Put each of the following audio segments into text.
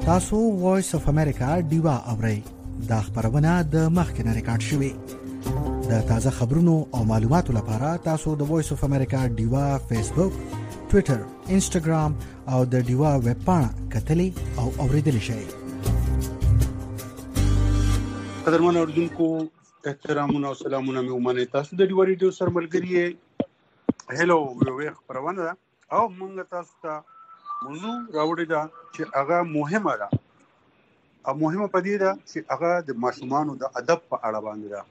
تاسو وایس اف امریکا ډیوا اورئ. دا خبرونه د مخکنه ریکارډ شوې. د تازه خبرونو او معلوماتو لپاره تاسو د وایس اف امریکا ډیوا فیسبوک، ټوئیټر، انسټاګرام او د ډیوا ویب پاڼه کتلې او اوریدلې شئ. قدرمن اوریدونکو احترامونه او سلامونه مې ومنئ. تاسو د ډیوا ریډیو سره ملګري یې. هلو یو خبرونه ده او موږ تاسو ته موضوع راوړی ده چې هغه مهمه ده او مهمه پدې ده چې هغه د ماشومانو د ادب په اړه باندې ده.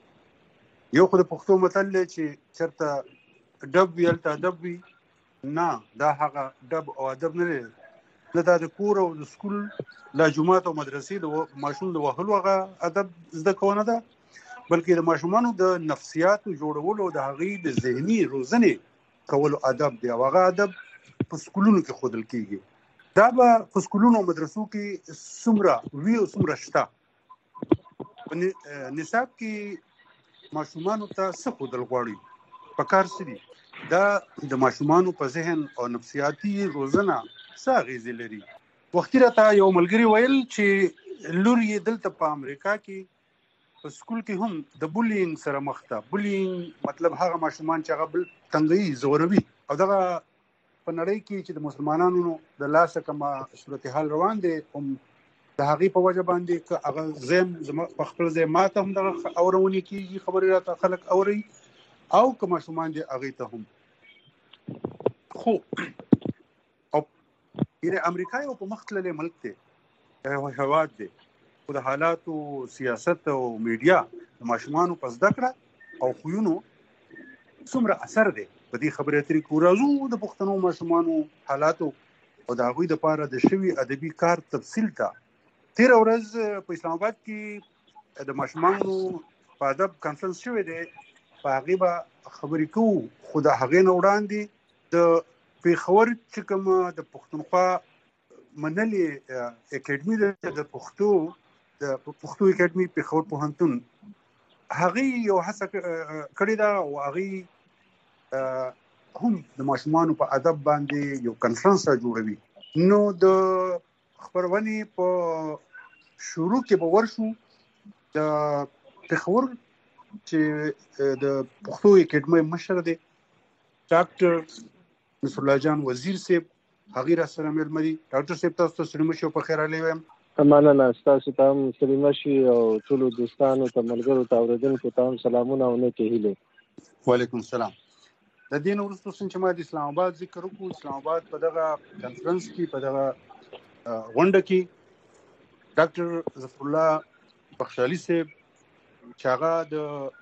یو خو د پښتو متل دی چې چېرته ډب وي هلته ادب وي. نه، دا هغه ډب او ادب نه دی، نه دا د کور او د سکول لا جومات او مدرسې د ماشوم د وهلو هغه ادب زده کونه ده، بلکې د ماشومانو د نفسیاتو جوړولو او د هغې د ذهني روزنې کولو ادب دی. او هغه ادب په سکولونو کې ښودل کېږي. دا به په سکولونو او مدرسو کې څومره وي او څومره شته. په نصاب کې ماشومانو ته څه ښودل غواړي، په کار څه دي، دا د ماشومانو په ذهن او نفسیاتي روزنه څه اغېزې لري. وختي راته یو ملګري ویل چې لور یې دلته په امریکا کې په سکول کې هم د بولینګ سره مخ ده. بولینګ مطلب هغه ماشومان چې هغه بل تنګوي، زوروي، او دغه په نړۍ کې چې د مسلمانانو د لاسه کومه صورتحال روان دی، هم د هغې په وجه باندې که هغه زم په خپل ځای ماته هم دغه اورونې کېږي، خبرې راته خلک اوري، او که ماشومان دي هغې ته هم. خو او یعنې امریکا یو په مخ تللی ملک دی، یو هېواد دی، خو د حالاتو، سیاست او میډیا د ماشومانو په زده کړه او خویونو څومره اثر دی. په دې خبرې اترې کې راځو د پښتنو ماشومانو حالاتو او د هغوی دپاره د شوي ادبي کار تفصیل ته. تېره ورځ په اسلام آباد کې د ماشومانو په ادب کانفرنس شوی دی، په هغې به خبرې کوو. خو د هغې نه وړاندې د پېښور چې کومه د پښتونخوا منلې اکاډمي ده، د پښتو اکاډمي پېښور پوهنتون، هغې یو هڅه کړې ده او هغې هم د ماشومانو په ادب باندې یو کنفرنس را جوړوي. نو د خپرونې په شروع کې به ورشو د پېښور چې د پښتو اکاډمۍ مشر دی ډاکټر نصر الله جان وزیر صاحب، هغې را سره مېلمه دي. ډاکټر صاحب تاسو ته سلامه شي او په خیر راغلی وایم. مننه، ستاسو ته هم سلامه شي او ټولو دوستانو ته، ملګرو ته، اورېدونکو ته هم سلامونه او نیکې هیلې. وعلیکم السلام. د دې نه وروسته چې ما د اسلام آباد ذکر وکړو، اسلام آباد په دغه کنفرنس کې، په دغه غونډه کې ډاکټر ظفر الله بخشالي صاحب چې هغه د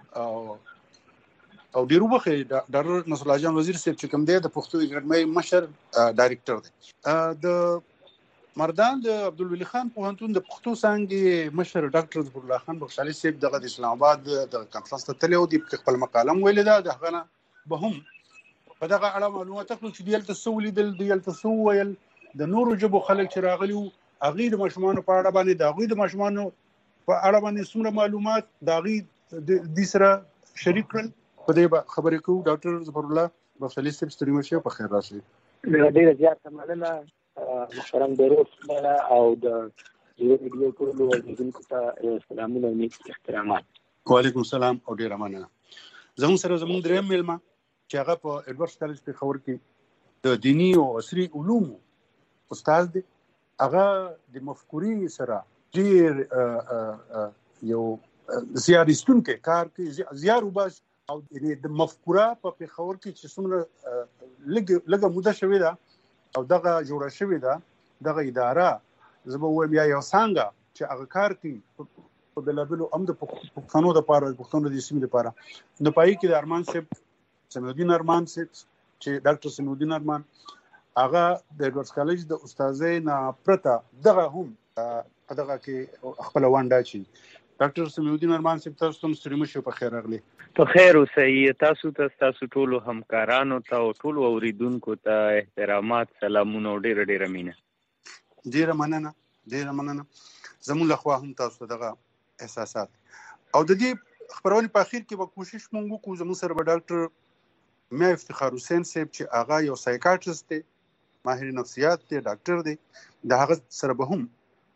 او ډېر وبخښئ ډاکټر نصر الله جان وزیر صاحب چې کوم دی د پښتو اکاډمۍ مشر ډایرکټر دی. د مردان د عبدالولي خان پوهنتون د پښتو څانګې مشر ډاکټر ظفر الله خان بخشالي صاحب دغه د اسلام آباد د کنفرنس ته تللی او د خپل مقاله هم ویلې ده. د هغه نه به هم په دغه اړه معلومات اخلو چې دوی هلته څه ولیدل، دوی هلته څه وویل، د نورو ژبو خلک چې راغلي وو هغوی د ماشومانو په اړه باندې، د هغوی د ماشومانو په اړه باندې څومره معلومات د هغوی دوی سره شریک کړل. په دې به خبرې کوو. ډاکټر ظفر الله بخشالي صاحب ستړي مه شئ، په خیر راشئ. ډېره زیاته مننه محترم بیروس او د ریډیو ټولو اوریدونکو ته سلامونه او نیک احترامات. وعلیکم السلام او ډېره مننه. زموږ سره زموږ درېیم مېلمه چې هغه په ایډورډز کالج پېښور کې د دیني او عصري علومو استاد دی. هغه د مفکورې سره ډېر یو زیار ایستونکی کار کوي، زیار وباسي او د مفکوره په پېښور کې چې څومره لږه موده شوې ده او دغه جوړه شوې ده، دغه اداره زه به ووایم یا یو څانګه چې هغه کار کوي په بېلابېلو هم د پښتنو دپاره، د پښتنو د سیمې دپاره. نو په هغې کې د ارمان صاحب، سمیع ارمان صاحب چې ډاکټر سمیع ارمان، هغه د ایډورډز کالج د استاذۍ نه پرته دغه هم په دغه کې خپله ونډه اچوي. ډاکټر سمیع ارمان صاحب تاسو ته هم ستړي مه شئ، په خیر راغلي. په خیر اوسئ. تاسو ته، ستاسو ټولو همکارانو ته او ټولو اوریدونکو ته احترامات، سلامونه او ډېره ډېره مینه. ډېره مننه، ډېره مننه. زموږ لخوا هم تاسو ته دغه احساسات. او د دې خبرونې په اخر کې به کوشش مونږ وکړو. زموږ سره به ډاکټر میا افتخار حسین صاحب چې هغه یو سایکاټریست دی، ماهر نفسیات دی، ډاکټر دی، د هغه سره به هم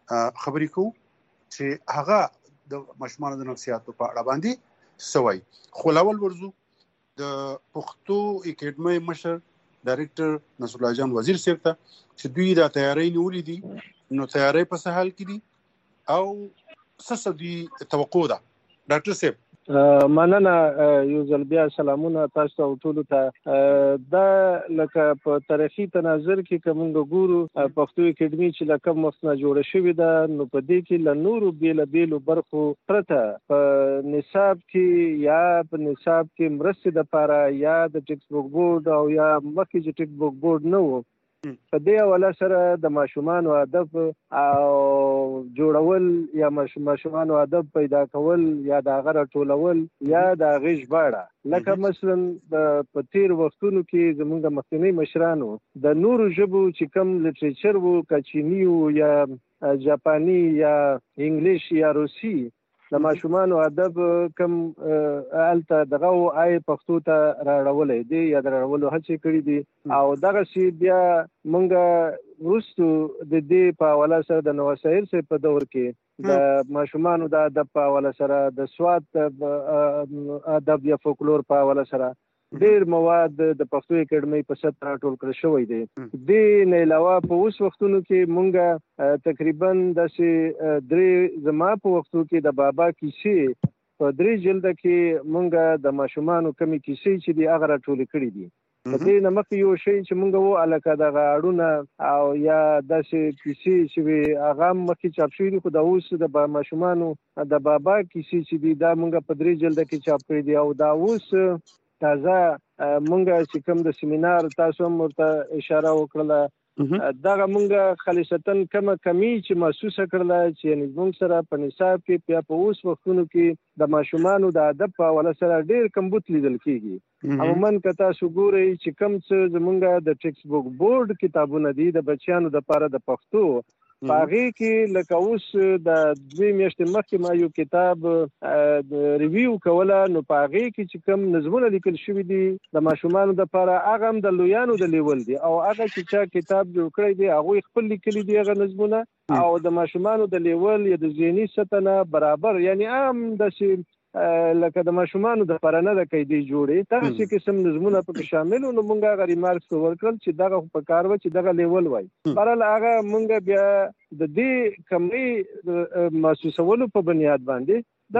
خبرې کوو چې هغه د ماشومانو د نفسیاتو په اړه باندې سوي. خو لاول ورزو د پښتو اکیډمي مشر ډایرکټر نصر الله جان وزیر صاحب ته چې دوی دا تیاری نیولې دي نو تیاری په څه حال کې دي او څه دوی توقع ده. ډاکټر صاحب مننه، یو ځل بیا سلامونه تاسو ته ټول ته. دا لکه په تاریخي تناظر کې کومه ګورو پښتو اکیډمي چې لکه مخنه جوړه شوې ده نو په دې کې له نورو بیلو برخو پرته په نصاب کې یا په نصاب کې مرستې د لپاره یا د ټیکس بوک بورډ او یا مخکې چې ټیکس بوک بورډ نه و په دې حواله سره د ماشومانو ادب او جوړول یا ماشومانو ادب پیدا کول یا د هغه راټولول یا د هغې ژباړه لکه مثلا په تیر وختونو کې زموږ مخکینی مشرانو د نورو ژبو چې کوم لټریچر و که چینی و یا جاپاني یا انګلیش یا روسي د ماشومانو ادب کم الته دغه آی پښتو ته راړولې دي یا راړولو هڅې کړې دي او دغه سی بیا مونږ وروستو د دې په حواله سره د نوسایل سره په دور کې د ماشومانو د ادب په حواله سره د سواد ادب یا فولکلور په حواله سره ډېر مواد د پښتو اکیډمي په سطح راټول کړل شوی دی. د نه علاوه په اوس وختونو کې مونږ تقریبا داسې درې زما په وختو کې د بابا کیسې په 3 جلده کې مونږ د ماشومانو کمی کیسې چې دی هغه راټول کړي دي. په دې نه مخکې یو شی چې مونږ وو الکه دغه اړونه او یا داسې کیسې چې هغه مخکې چاپ شوي دي خو د اوس د ماشومانو د بابا کیسې چې دي دا مونږ په 3 جلده کې چاپ کړي دي او دا اوس تازه مونږ چې کوم د سیمینار تاسو هم ورته اشاره وکړله دغه مونږ خالصتاً کومه کمی چې محسوسه کړله چې مونږ سره په نصاب کې بیا په اوس وختونو کې د ماشومانو د ادب په حواله سره ډېر کمبود لیدل کېږي. عموماً که تاسو ګورئ چې کوم څه زمونږ د ټیکس بوک بورډ کتابونه دي د بچیانو دپاره د پښتو په هغې کې لکه اوس د 2 میاشتې مخکې ما یو کتاب ریویو کوله نو په هغې کې چې کوم نظمونه لیکل شوي دي د ماشومانو دپاره هغه هم د لویانو د لیول دي او هغه چې چا کتاب جوړ کړی دی هغوی خپل لیکلي دي هغه نظمونه او د ماشومانو د لیول یا د ذهني سطح نه برابر یعنی عام داسې لکه د ماشومانو د پاره نه د قیدې جوړې دغسې قسم نظمونه پکې شامل نو مونږ هغه ریمارکس ورکړل چې دغه په کار و چې دغه لیول وای. بهرحال هغه مونږ بیا د دې کمرې محسوسولو په بنیاد باندې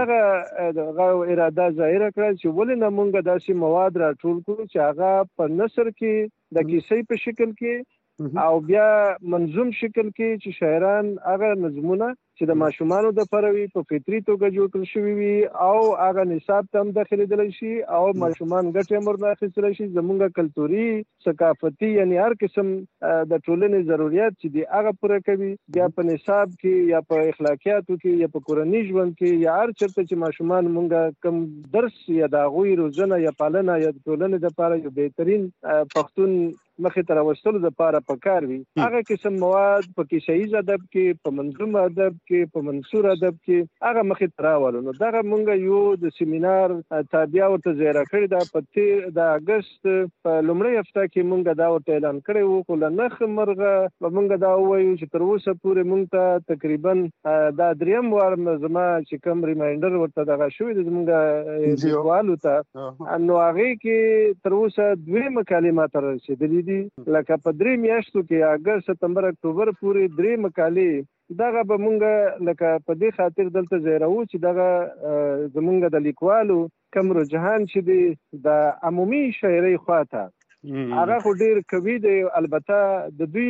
دغه اراده ظاهره کړه چې ولې نه مونږ داسې مواد راټول کړو چې هغه په نثر کې د کیسې په شکل کې او بیا منظوم شکل کې چې شاعران هغه نظمونه چې د ماشومانو د پروي په فطري توګه جوړ کړل شوي وي او هغه نصاب ته هم داخلېدلی شي او ماشومان ګټې هم ورنه اخیستلی شي زموږ کلتوري ثقافتي یعنی هر قسم د ټولنې ضروریات چې دي هغه پوره کوي بیا په نصاب کې یا په اخلاقیاتو کې یا په کورني ژوند کې یا هر چېرته چې ماشومان مونږ کم درس یا د هغوی روزنه یا پالنه یا د ټولنې دپاره یو بهترین پښتون مخې ته راوستلو دپاره پکار وي هغه قسم مواد په کیسه ییز ادب کې په منظوم ادب کې په منثور ادب کې هغه مخې ته راولو نو دغه مونږ یو د سیمینار تابعه ورته ځایره کړې ده په د اګست په لومړۍ هفته کې مونږ دا ورته اعلان کړی وو خو له نښ مرغه به مونږ دا ووایو چې تر اوسه پورې مونږ ته تقریبا دا 3م وار زما چې کوم ریمایندر ورته دغه شوی دی زمونږ لیکوالو ته نو هغې کې تر اوسه 2 مقالې ماته رسېدلي دي لکه په 3 میاشتو کې اګست سپتمبر اکتوبر پورې 3 مقالې دغه به مونږ لکه په دې خاطر دلته ځایروو چې دغه زمونږ د لیکوالو کم رجحان چې دی د عمومي شاعرۍ خواته هغه خو ډېر قوي دی البته د دوی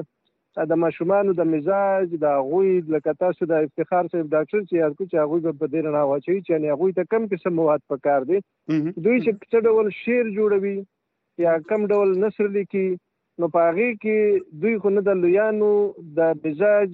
په د ماشومانو د مزاج د هغوی لکه تاسو د افتخار صاحب ډاکټر چې یاد کړو چې هغوی به په دې رڼا واچوي چې یعنې هغوی ته کم قسم مواد پکار دی دوی چې څه ډول شعر جوړوي یا کم ډول نثر لیکي نو په هغې کې دوی خو نه د لویانو د مزاج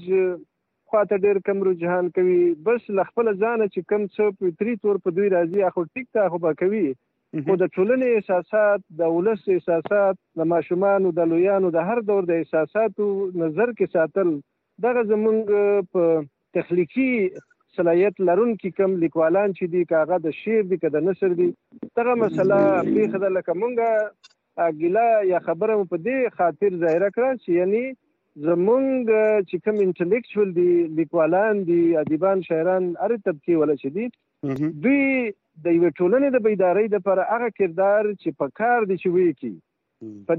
خواته ډېر کم رجحان کوي بس له خپله ځانه چې کم څه فطري طور په دوی راځي خو ټیک ته خو به کوي خو د ټولنې احساسات د ولس احساسات د ماشومانو د لویانو د هر دور د احساساتو نظر کې ساتل دغه زمونږ په تخلیقي صلاحیت لرونکي کم لیکوالان چې دي که هغه د شعر دي که د نثر دي دغه مسله پېښه ده لکه مونږ ګیله یا خبره مو په دې خاطر ظاهره کړه چې یعنی زمونږ چې کوم انټلیکچوال دي لیکوالان دي ادیبان شاعران هر طبقه ولا چې دي دوی د یو ټولنې د بیدارۍ لپاره هغه کردار چې په کار دي چې وی کی په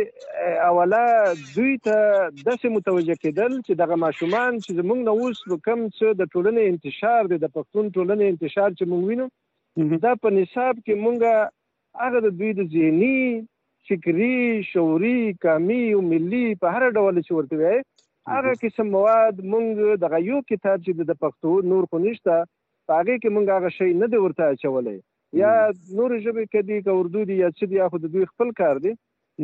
دې اوله دوی ته داسې متوجه کېدل چې دغه ماشومان چې زمونږ نه اوس کوم څه د ټولنې انتشار دی د پښتون ټولنې انتشار چې مونږ وینو دا په نصاب کې مونږ هغه د دوی د ذهني فکری شعوري قومي او ملي په هر ډول چې ورته وي هغه قسم مواد مونږ دغه یو کتاب چې د پښتو نور خو نشته هغه کې مونږ هغه شی نه دی ورته اچولای یا نور ژبه کې دي که اردو دي یا څه دي خو د دوی خپل کار دی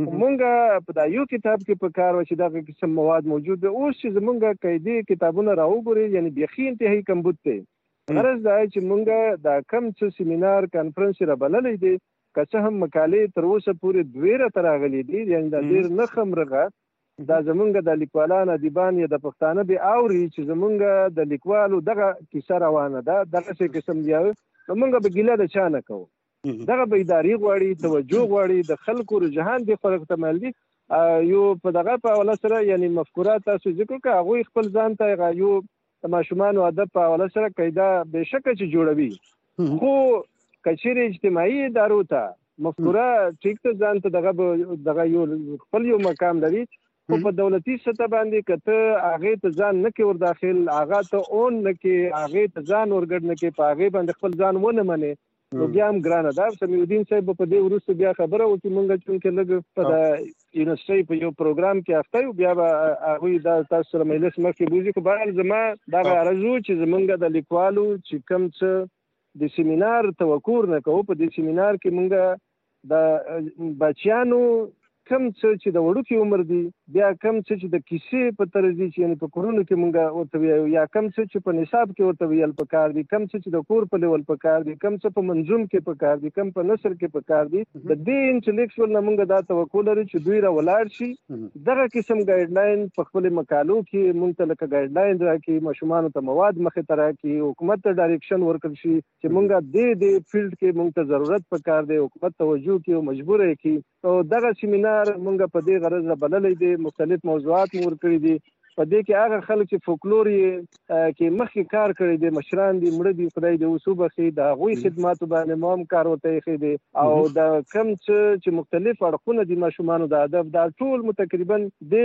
مونږ په دا یو کتاب کې په کار و چې دغه قسم مواد موجود دي اوس چې زمونږ قیدي کتابونه راوګوري یعنی بيخي انتهایی کمبود دي غرض دا چې مونږ دا کم څه سیمینار کانفرنس را بللې دي که څه هم مقالې تر اوسه پورې دویره تر راغلي دي یعنی دا ډېر نه خمرغه دا زمونږ د لیکوالان ادیبان یا د پښتانه به اوري چې زمونږ د لیکوالو دغه کیسه روانه ده دغه څه قسم دی زمونږ به ګیله د چا نه کوو دغه بیداری غواړي توجه غواړي د خلکو رجحان دي خلک تمل دي یو په دغه په اوله سره یعنی مفکورات تاسو ذکر کا هغه خپل ځان ته یو ماشومان او ادب په اوله سره قاعده بهشکه چې جوړوي خو کچېره اجتماعي ادارو ته مفکوره ټیک ته ځان ته دغه یو خپل یو مقام لري خو په دولتي سطح باندې کته هغه ته ځان نه کې ور داخل هغه ته اون نه کې هغه ته ځان ورګډ نه کې په هغه باندې خپل ځان ونه مني نو بیا هم ګرانه ده سمیع الدین صاحب په دې وروسته بیا خبره وکړي مونږ چې لږ په یونیورسيټي په یو پروګرام کې اخته بیا هغه دا تاسو سره مجلس مخکې بوزي خو بهر زما دا ارزو چې زمونږ د لیکوالو چې کم څه د سیمینار توقع نه کوو په دې سیمینار کې مونږ د بچیانو کم څه چې د وړوکی عمر دی بیا کم څه چې د کیسې په طرز دي چې یعنی په کورونو کې مونږ ورته ویو یا کم څه چې په نصاب کې ورته ویل پکار دي کم څه چې د کور په لیول پکار دي کم څه په منظوم کې پکار دي کم په نثر کې پکار دي د دې انټلیکچوال نه مونږ دا توقع لري چې دوی را ولاړ شي دغه قسم ګایډلاین په خپل مقالو کې مونږ ته لکه ګایډلاین راکړي ماشومان ته مواد مخې ته راکړي حکومت ته ډایرکشن ورکړي شي چې مونږ دې فیلډ کې مونږ ته ضرورت پکار دی حکومت توجه کوي او مجبور کوي او دغه سیمینار مونږ په دې غرض بللې دي مختلف موضوعات مور کړی دي په دې کې هغه خلک چې فولکلور کې مخکې کار کړی دي مشران دي مړه دي خدای دې وسوبه خي د هغوی خدماتو باندې مهم کار ورته خي دي او د کم چې مختلف اړخونه دي ماشومان د ادب دا ټول تقریبا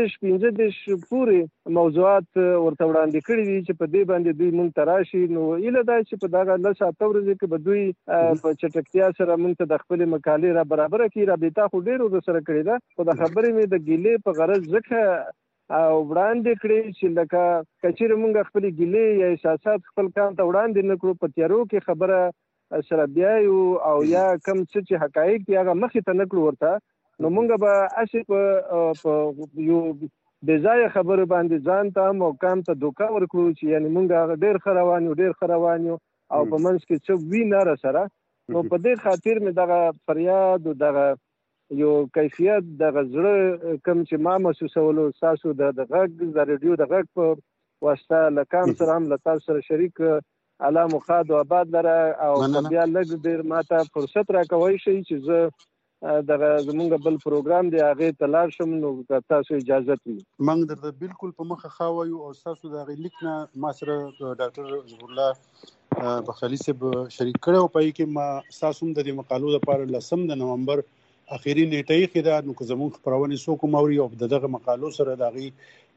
15 پورې موضوعات ورته وړاندې کړی دي چې په دې باندې دوی مونږ تراشي نو اله دا چې په دغه لسه تورځ کې به دوی په چټکتیا سره مونږ ته د خپل مقالې را برابر کړي رابطه خو ډیرو سره کړی دا خو د خبرې مې د ګیلې په غرض ځکه او وړاندې کړی چې لکه کچېره مونږ خپل ګیلې یا احساسات خپل کام ته وړاندې نه کړو په تیارو کې خبره سره بیایو او یا کم څه چې حقایق دي هغه مخې ته نه کړو ورته نو مونږ به هسې په یو بې ځایه خبرو باندې ځان ته هم او کام ته دوکه ورکړو چې یعنې مونږ هغه ډېر ښه روان یو او په منځ کې څه وي نه سره نو په دې خاطر مې دغه فریاد او دغه یو کیفیت د غزړه کم چې ما محسوسولو تاسو د غږ د ریډیو د غږ په واسطه لکام سره هم له تاسو سره شریک اعلی مخاد او آباد لره او بیا لږ ډیر ماته فرصت راکوي شي چې زه دغه زمونږ بل پروګرام دی هغه ته لاړ شم نو تاسو اجازه وي موږ درته بالکل په مخه خاویو او تاسو د لیک نه ما سره ډاکټر ظهور الله بخالي صاحب شریک کړو په کې ما تاسو د دې مقالو لپاره لسم د نومبر اخیری نیټه کې دا نو که زموږ خبرونه سو کوم اوري او دغه مقالو سره دغه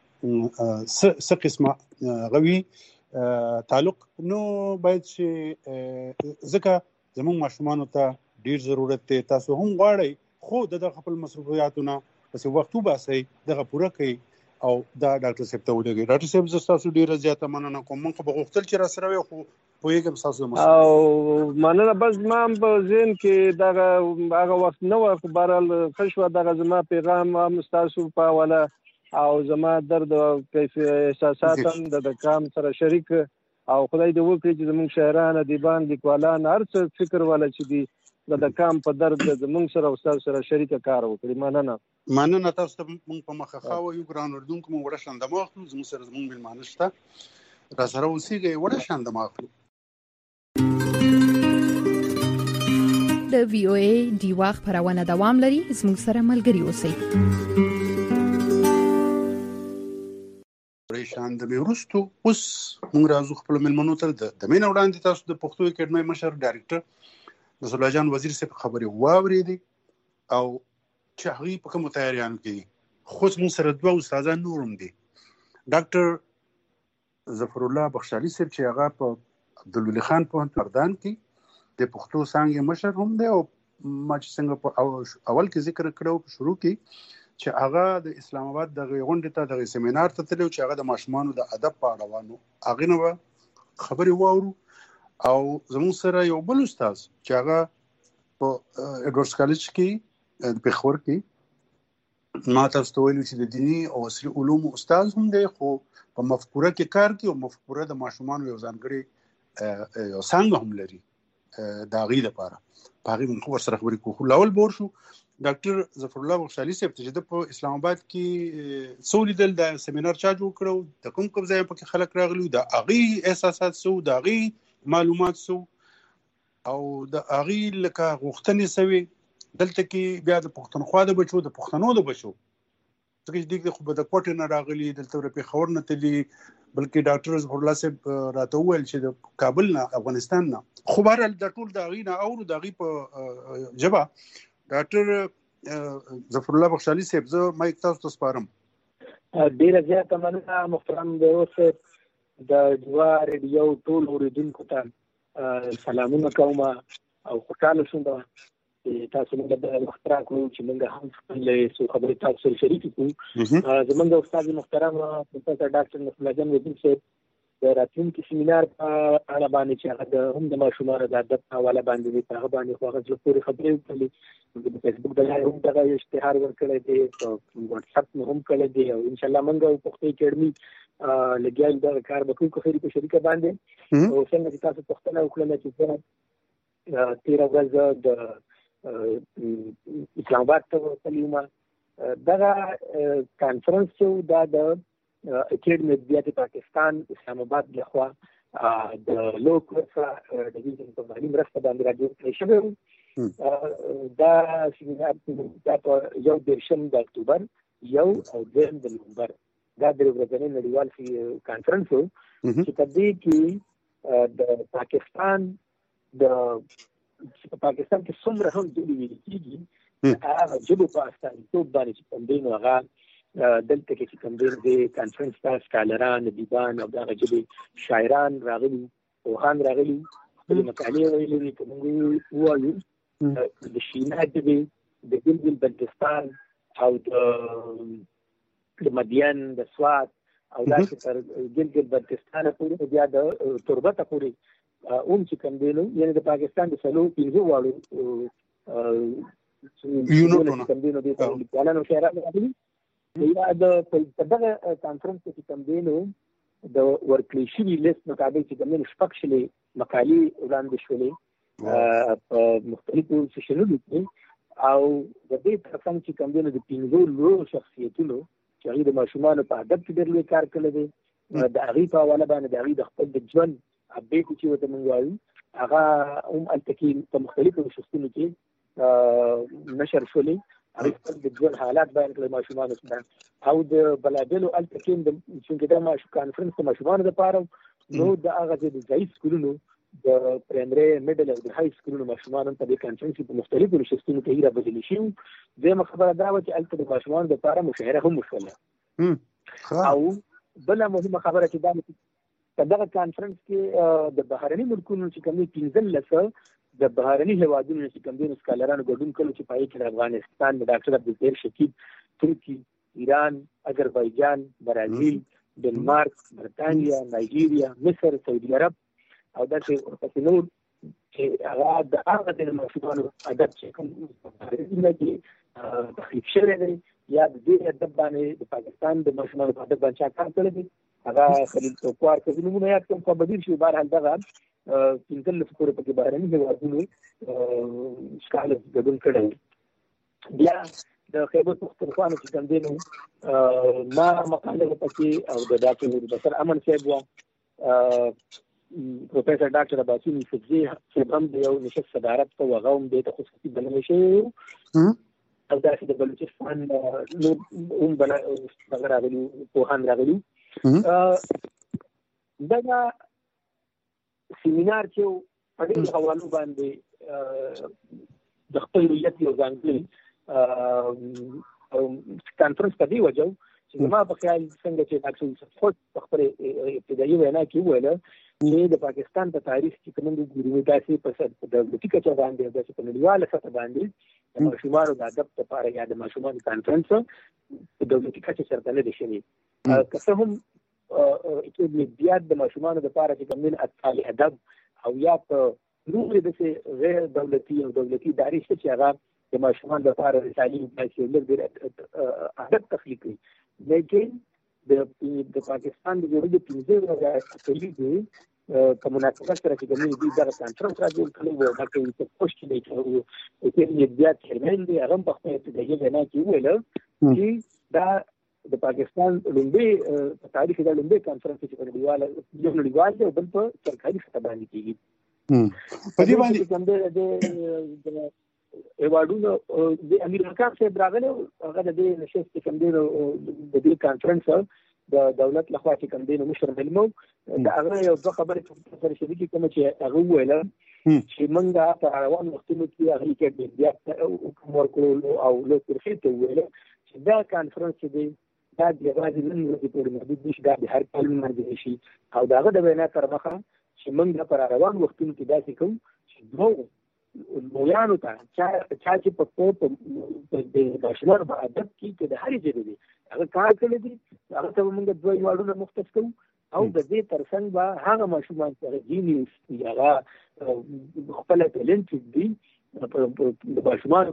څه قسمه غوي تعلق نو باید چې ځکه زموږ ماشومان ته ډیر ضرورت دی تاسو هم غواړئ خو دغه خپل مصروفیاتونه پس وختو باسي دغه پوره کوي او دا ډاکټر صاحب ته ولګي ډاکټر صاحب زه تاسو ډیره زیاته مننه کوم موږ به غوښتل چې را سره وي خو پوهیږم تاسو او مننه بس ما په ذهن کې هغه وخت نو خو بهرحال خشوه دغه زما پیغام هم تاسو په حواله او زما درد او احساسات هم د کام سره شریک او خدای دې وکړي چې زموږ شاعران ادیبان لیکوالان هر څه فکر والا چې دي د کام په درد زموږ سره او تاسو سره شریک کار وکړي مننه تاسو ته موږ په مخه خاوه یو ګران اردوونکو مو وړه شان د ماخلو زموږ سره زموږ ملمانه شته را سره اوسېږي وړه شان د ماخلو د وی او ای دیوا خبرونه دوام لري زموږ سره ملګري اوسئ په شان د میرستو اوس موږ راځو خپل ملمنو ته د مين وړاندې تاسو د پښتو اکیډمي مشر ډایرکټر د صلاح جان وزیر صاحب خبري واورېدي او چې هغه په کوم تیاریانو کې خو موږ سره دوه استادان نورم دي ډاکټر ظفر الله بخشالي صاحب چې هغه په عبدالولي خان په اردن کې د پښتو څانګې مشر هم دی او ما چې څنګه په اول کې ذکر کړو په شروع کې چې هغه د اسلام آباد د غونډې ته د سیمینار ته تلو چې هغه د ماشومانو د ادب په اړه وانه هغه نو خبري واورو او زموږ سره یو بل استاد چې هغه په ایډورډز کالج کې د پېښور کې ما تاسو ته ویلو چې د دیني او عصري علومو استاد هم دی خو په مفکوره کې کار کوي او مفکوره د ماشومانو یو ځانګړي یو څنګه هم لري د هغې لپاره په هغې موږ ورسره خبرې کوو. خو لاول بور شو ډاکټر ظفر الله بخشالي صاحب چې د په اسلام آباد کې څو لیدل د سیمینار چا جوړ کړو د کوم ځای پکې خلک راغلي د هغې احساسات څه د هغې معلومات څه او د هغې لکه غوښتنې څه وې دلته کې بیا د پښتونخوا د بچو د پښتنو د بچو ځکه چې دې خو به د کوټې نه راغلي دلته ور پېښور نه تللي بلکې ډاکټر ظفر الله صاحب راته وویل چې د کابل نه افغانستان نه خو بهرحال د ټول د هغې نه اورو د هغې په ژبه ډاکټر ظفر الله بخشالي صاحب زه مایک تاسو ته سپارم. ډېره زیاته مننه محترم بیروس صاحب د ډیوا ریډیو ټول اوریدونکو ته سلامونه کوم او خوشحاله شوم چې تاسو موږ د وخت راکړو چې موږ هم خپل څو خبرې تاسو سره شریکې کړو. زموږ استاد محترم پروفیسور ډاکټر نصرالله جان وزیر صاحب د راتلونکي سیمینار په اړه باندې چې هغه هم د ماشومانو د ادب په حواله باندې دی په هغه باندې خو هغه زړه پورې خبرې وکړلې د فیسبوک د لارې هم دغه اشتهار ورکړی دی په واټساپ مې هم کړی دی او انشاءالله موږ پښتو اکیډمي لګیا یو دغه کار به کوو که خیري په شریکه باندې او څنګه چې تاسو پوښتنه وکړله چې زه تېره ورځ د اسلام آباد ته ورتلی یم. دغه کانفرنس چې دا د اکیډمي ادبیات پاکستان اسلام آباد لخوا د لوک ورڅخه د ډیویژن په مالي مرسته باندې راجوړ کړی شوی و. دا سیمینار دا په 1 د اکتوبر 1 او 2 د نومبر دا د ورځنی نړیوال کانفرنس و چې په دې کې د پاکستان په پاکستان کې څومره هم ژبې ویل کېږي هغه ژبو په استازیتوب باندې چې کوم دی نو هغه دلته کې چې کوم دی کانفرنس ته سکالران ادیبان او دغه ژبې شاعران راغلي پوهان راغلي خپلې مقالې ویلې که موږ ووایو د شینا ژبې د ګلګل بلتستان او د مدین د سوات او داسې تر ګلګل بلتستانه پورې بیا د تربته پورې چې کوم دی نو یعنې د پاکستان د 5 واړو یونټونو کوم دی نو د لیکوالانو شاعرانو راغلي یا په دغه کانفرنس کې کوم دی نو د ورکړل شوي لیست مطابق چې کوم شپږ شلې مقالې وړاندې شولې په مختلفو سیشنونو کې او د دې ترڅنګ چې کوم دی نو د 15 لوړو شخصیتونو چې هغوی د ماشومانو په ادب کې ډېر لوی کار کړی دی د هغوی په حواله باندې د هغوی د خپل د ژوند اپډیټ چې ورته موږ وایو هغه هم هلته کې په مختلفو نشستونو کې نشر شولې هغوی خپل د ژوند حالات بیان کړل ماشومانو سره او د بلابلو هلته کې چونکې دا کانفرنس د ماشومانو دپاره نو د هغه د ځایي سکولونو د پرایمري میډل او د های سکولونو ماشومان په دې کانفرنس په مختلفو نشستونو کې رابلل شوي. دویمه خبره دا وه چې هلته د ماشومانو دپاره مشاعره هم وشوله او بله مهمه خبره چې دا په دغه کانفرنس کې د بهرني ملکونو چې کوم 15 د بهرني هیوادونو چې کوم دي سکالرانو ګډون کړي چې پای کې افغانستان د ډاکټر عبدالطاهر شکیب ترکی ایران اذربایجان برازیل ډنمارک برتانیا نایجیریا مصر سعودي عرب او داسې نور چې هغه د هغه د ماشومانو ادب چې کوم د تخلیق شوی دی یا د دې ادب باندې د پاکستان د ماشومانو په ادب باندې کار کړی دی هغه خلیل توکوار که نومونه یاد کړم خو بدیل شي بهرحال دغه 15 پورې پکې بهرني هېوادونو سکالرز ګډون کړی. بیا د خیبر پښتونخوا نه چې کوم دی نو ما مقاله پکې او د ډاکټر بصر امن صاحب و پروفیسور ډاکټر عباسي یوسفزي صاحب هم د یو نشست صدارت په هغه هم دې ته خصوصي بلنه شوی او داسې د بلوچستان هم راغلي پوهان راغلي دا سیمینار چې په دې حوالو باندې د خپل هویت یو ځانګړی کانفرنس په دې وجه چې زما په خیال څنګه چې ډاکټر یوسف خود په خپل ابتدایي وینا کې وویل چې د پاکستان په تاریخ کې کوم ګورو داسې په دولتي کچه باندې د نړیواله سطح باندې د ماشومانو د ادب لپاره یا د ماشومانو کانفرنس په دولتي کچه سره نه دي شوي که څه هم چې بیا د ماشومانو لپاره چې کوم ادب او یا په نور د غیر دولتي او دولتي ادارې چې هغه د ماشومان لپاره د تعلیم پالیسي لږ ادب تخلیق کوي لیکن د پاکستان د جوړېدو 15 کلي دي په مناسبت سره چې کومې دي دا کانفرنس راځي کله وو دا کې څه پوښتنه دي چې بیا چیرمن دي هغه په خپل ابتدایي وینا کې ویل چې دا د پاکستان لومړی په تاریخ کې د لومړی کانفرنس چې په نړیوال دی بل په سرکاري سطح باندې کېږي په دې باندې کوم د ایوارډونو د امیر خان صاحب راغلی هغه د دې نشست کوم د دې کانفرنس د دولت لخوا چې کوم د مشر ملمو دا هغه یو څه خبره سره شریکي کوم چې هغه ویل چې موږ په روان وختونو کې هغه کې بیا حکم ورکړو او له ترخیص ویل چې دا کانفرنس دی دا د یوازې نن ورځې پورې محدود نشي دا د هر کال منځ شي او دا هغه د وینا تر مخه چې موږ په روان وختونو کې داسې کوم چې دوه لویانو ته چې په د ماشومان په ادب کې د هرې ژبې دي هغه کار کړی دي هغه ته موږ دوه ایوارډونه مختص کوو او د دې ترڅنګ به هغه ماشومان چې جینیوس هغه خپل ټیلنټ دي د ماشومان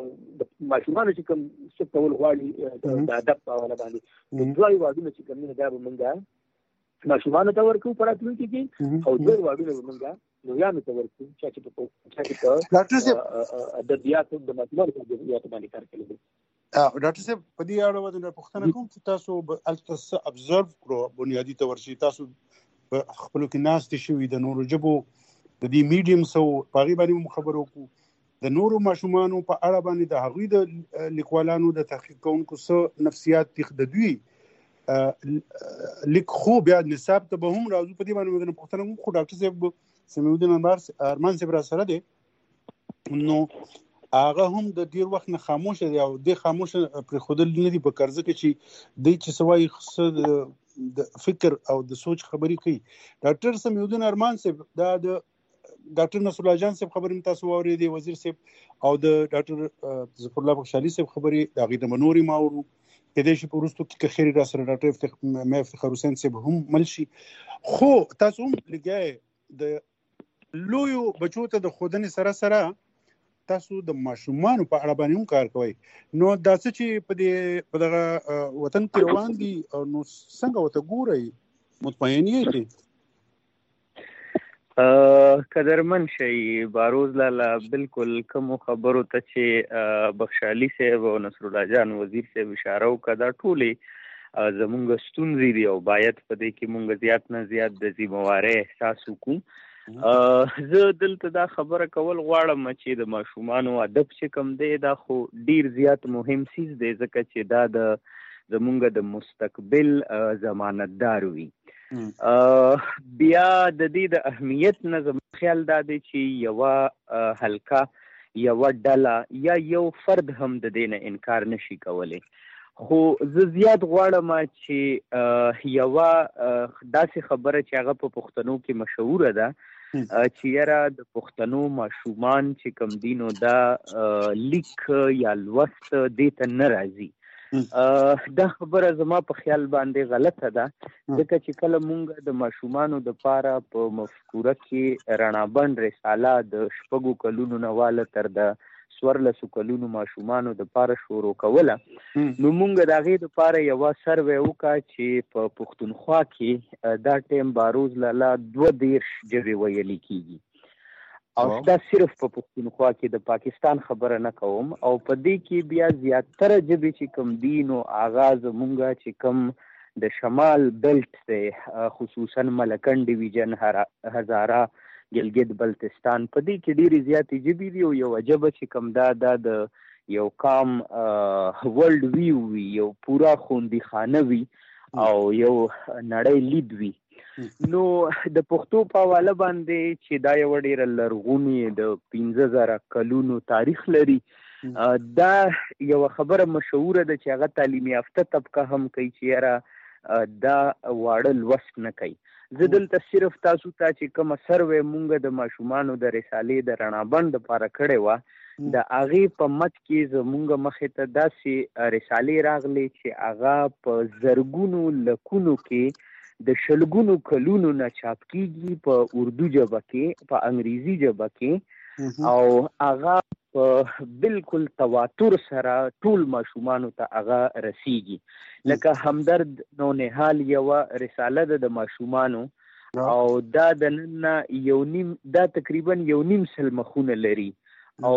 چې کوم څه کول غواړي د ادب په حواله باندې دوه ایوارډونه چې کوم نه دا به موږ ماشومان ته ورکو په راتلونکي کې او دوه ایوارډونه به موږ نویانو ته ورکو چې ډاکټر صاحب ادبیات د مطلب د ادبیات باندې کار کوي ډاکټر صاحب په دې اړه ودی پوښتنه کوم چې تاسو التس ابزرو کړو بنیادی تور شي تاسو خپل کې ناس دي شوی د نورو جبو د دې میډیم سو پاغي باندې خبرو کو د نورو ماشومانو په اړه باندې د هغوی د لیکوالانو د تحقیق کوونکو سره نفسیات تخددوي لیک خو بیا نصاب ته به هم راځو په دې باندې پوښتنه کوم خو ډاکټر صاحب سمیودین ارمان صاحب را سره دی نو هغه هم د ډیر وخت نه خاموش دی او د خاموش پر خودل نه دی په قرضه کې چې د چې سوای د فکر او د سوچ خبرې کوي ډاکټر سمیودین ارمان صاحب دا د ډاکټر نصر الله جان صاحب خبرې تاسو واورېدې وزیر صاحب او د ډاکټر ظفر الله بخشالي صاحب خبرې د غي د منوري ماورو کله چې پروستو کې خیر را سره ډاکټر افتخار حسین صاحب هم ملشي خو تاسو هم لګای د لویو بچو ته د خودنې سره تاسو د ماشومان په اړه باندې هم کار کوي نو دا چې په دغه وطن کې روان دي نو څنګه وته ګوري مطمئن یې دي قدرمن شي باروز لالا بالکل کوم خبرو ته چې بخشالي صاحب او نصر الله جان وزیر صاحب اشاره وکړه ټولې زمونږ ستونزې دي او باید په دې کې مونږ زیات نه زیات د ذمہوارۍ احساس وکړو زه دلته دا خبره کول غواړم چې د ماشومانو ادب چې کم دی دا خو ډیر زیات مهم سیز دی ځکه چې دا د زمونږ د مستقبل ضمانتدار وي بیا د دې د اهمیت نه زموږ خیال دا دی چې یوه حلقه یوه ډله یا یو فرد هم د دې نه انکار نشي کولی خو زه زیات غواړم چې یوه داسې خبره چې هغه په پښتنو کې مشهوره ده چې یاره د پښتنو ماشومان چې کم دي نو دا لیک یا لوست دې ته نه راځي دا خبره زما په خیال باندې غلطه ده ځکه چې کله مونږ د ماشومانو دپاره په مفکوره کې رڼابند رساله د 6 کلونو نه واله تر د 14 کلونو ماشومانو دپاره شروع کوله نو مونږ د هغې دپاره یوه سروې وکړه چې په پښتونخوا کې دا ټیم باروز لاله 22 ژبې ویلې کېږي او دا صرف په پښتونخوا کې د پاکستان خبره نه کوم او په دې کې بیا زیاتره ژبې چې کوم دي نو هغه زمونږ چې کوم د شمال بیلټ دی خصوصا ملکن ډیویژن هزاره ګلګت بلتستان په دې کې ډېرې زیاتې ژبې دي او یوه ژبه چې کوم دا د یو قام ورلډ ویو وي یو پوره خوندي خانه وي او یو نړۍ لید وي. نو د پښتو په حواله باندې چې دا یو ډېره لرغونې د 15,000 کلونو تاریخ لري، دا یو خبره مشهوره ده چې هغه تعلیم یافته طبقه هم کوي چې یاره دا واړه لوست نه کوي. زه دلته صرف تاسو ته چې کومه سروې مونږ د ماشومانو د رسالې د رڼا بند لپاره کړې وه، د هغې په مت کې زمونږ مخې ته داسې رسالې راغلې چې هغه په زرګونو لکونو کې د شلګونو کلونو نه چاپ کیږي په اردو ژبه کې، په انګریزي ژبه کې، او هغه په بالکل تواتر سره ټول ماشومانو ته هغه رسیږي. لکه همدرد نونهال یوه رساله ده د ماشومانو، او دا د نن دا تقریبا 1.5 مخونه لري، او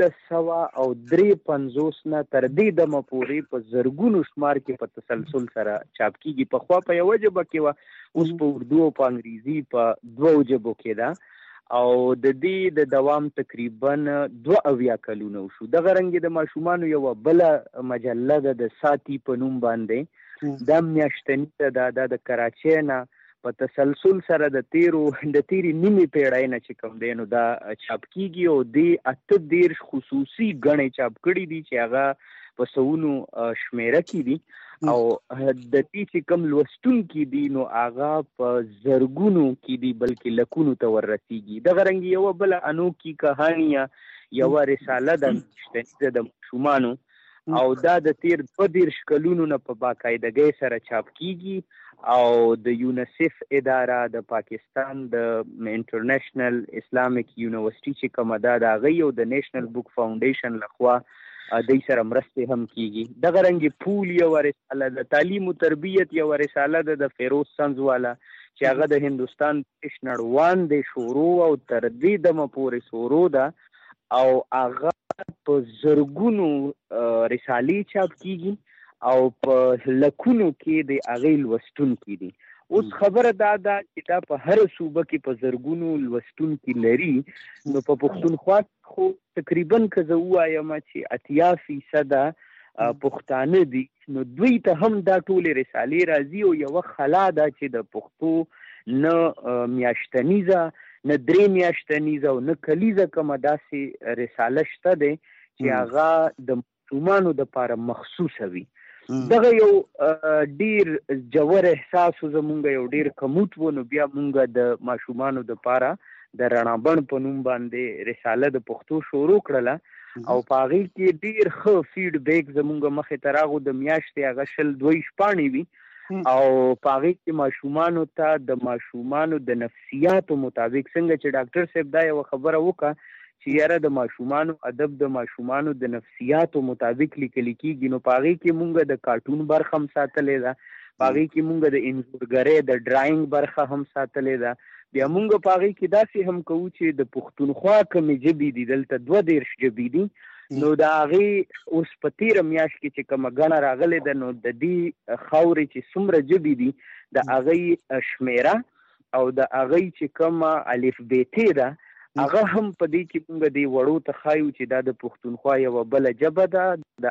1953 نه تر دې دمه پورې په زرګونو شمار کې په تسلسل سره چاپ کیږي. پخوا په یوه ژبه کې وه، اوس په اردو او په انګریزي په 2 ژبو کې ده، او د دې د دوام تقریبا 2 کلونه وشو. دغه رنګ د ماشومانو یوه بله مجله ده د ساتي په نوم باندې، دا میاشتني ده، دا د کراچۍ نه په تسلسل سره د تیرې نیمې پیړۍ نه چې کوم دی نو دا چاپ کیږي، او دې 18 خصوصي ګڼې چاپ کړي دي چې هغه په سوونو شمیره کې دي، او د دې چې کوم لوستونکي دي نو هغه په زرګونو کې دي بلکې لکونو ته وررسیږي. دغه رنګ یوه بله انوکي کهانیه یوه رساله ده میاشتني د ماشومانو، او دا د تیر 22 کلونو نه په باقاعدګۍ سره چاپ کیږي، او د یونیسف اداره د پاکستان د انټرنیشنل اسلامیک یونیورسيټي چې کومه ده د هغې او د نیشنل بک فاونډیشن لخوا دوی سره مرستې هم کیږي. دغه رنګې پول یوه رساله ده، تعلیم و تربیت یوه رساله ده د فیروز سنز والا چې هغه د هندوستان نړوان دی شروع او تر دې دمه پورې شروع ده، او هغه په زرګونو رسالې چاپ کیږي او په لکونو کې د هغې لوستونکي دي. اوس خبره دا ده چې دا په هر صوبه کې په زرګونو لوستونکي لري، نو په پښتونخوا خو تقریبا که زه ووایم چې 80% پښتانه دي، نو دوی ته هم دا ټولې رسالې راځي، او یوه خلا ده چې د پښتو نه میاشتنیزه نه 3 میاشتنیزه او نه کلیزه کومه داسې رساله شته دی چې هغه د ماشومانو دپاره مخصوصه وي. دغه یو ډیر جوور احساس زمونږ یو ډیر کموت و، نو بیا مونږ د ماشومانو دپاره د رڼا بڼ په نوم باندې رساله د پښتو شروع کړله، او په هغې کې ډیر ښه فیډبیک زمونږ مخې ته راغو. د میاشتې هغه 22 پاڼې وي، او په هغې کې ماشومانو ته د ماشومانو د نفسیاتو مطابق څنګه چې ډاکټر صاحب دا یوه خبره وکړه چې یاره د ماشومانو ادب د ماشومانو د نفسیاتو مطابق لیکل کېږي، نو په هغې کې مونږ د کارټون برخه هم ساتلې ده، په هغې کې مونږ د انځورګرۍ د ډرایینګ برخه هم ساتلې ده. بیا مونږ په هغې کې داسې هم کوو چې د پښتونخوا کومې ژبې دي، دلته 22 ژبې دي، نو د هغې اوس په تېره میاشت کې چې کومه ګڼه راغلې ده، نو د دې خاورې چې څومره ژبې دي د هغې شمیره او د هغې چې کومه الفبیتې ده هغه هم په دې کې مونږ دې وړو ته ښایو چې دا د پښتونخوا یوه بله ژبه ده، د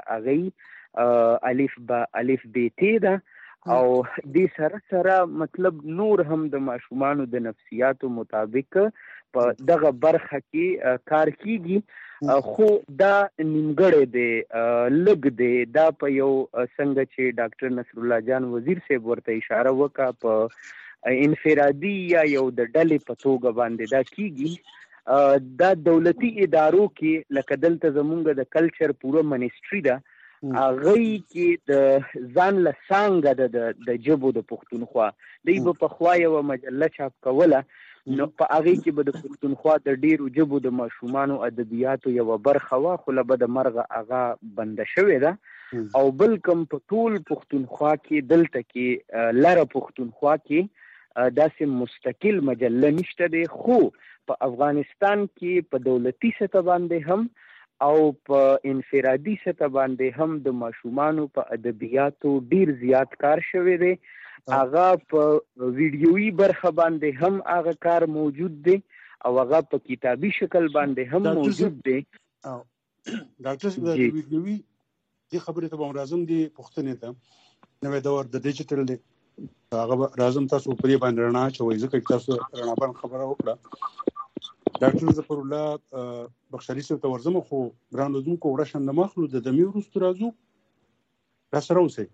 هغې الفبیتې ده، او دې سره سره مطلب نور هم د ماشومانو د نفسیاتو مطابق په دغه برخه کې کار کیږي. خو دا نیمګړی دی، لږ دی، دا په یو څنګه چې ډاکټر نصر الله جان وزیر صاحب ورته اشاره وکړه په انفرادي یا یو د ډلې په توګه باندې دا کیږي. دا دولتي ادارو کې لکه دلته زمونږ د کلچر پوره منسټري ده، هغې کې د ځان له څانګه ده د ژبو د پښتونخوا، دوی به پخوا یوه مجله چاپ کوله، نو په هغې کې به د پښتونخوا د ډېرو ژبو د ماشومانو ادبیاتو یوه برخه وه، خو له بده مرغه هغه بنده شوې ده. او بل کوم په ټول پښتونخوا کې دلته کې لره پښتونخوا کې داسې مستقل مجله نشته دی، خو په افغانستان کې په دولتي سطح باندې هم او په انفرادي سطح باندې هم د ماشومانو په ادبیاتو ډیر زیات کار شوی دی. هغه په ویډیویي برخه باندې هم هغه کار موجود دی او هغه په کتابي شکل باندې هم موجود دی. ډاکټر صاحب د ویډیویي د خبرې ته به راځم، د پښتنې ته نوې دور د ډیجیټل دی هغه راځم تاسو په دې باندې رڼا چوي ځکه تاسو رڼا باندې خبره وکړه ډاکټر ظفر الله بخشالي صاحب ته ورزم خو ګران لودونکو ورشن د مخلو د دمي ورستو راځو را سره اوسئ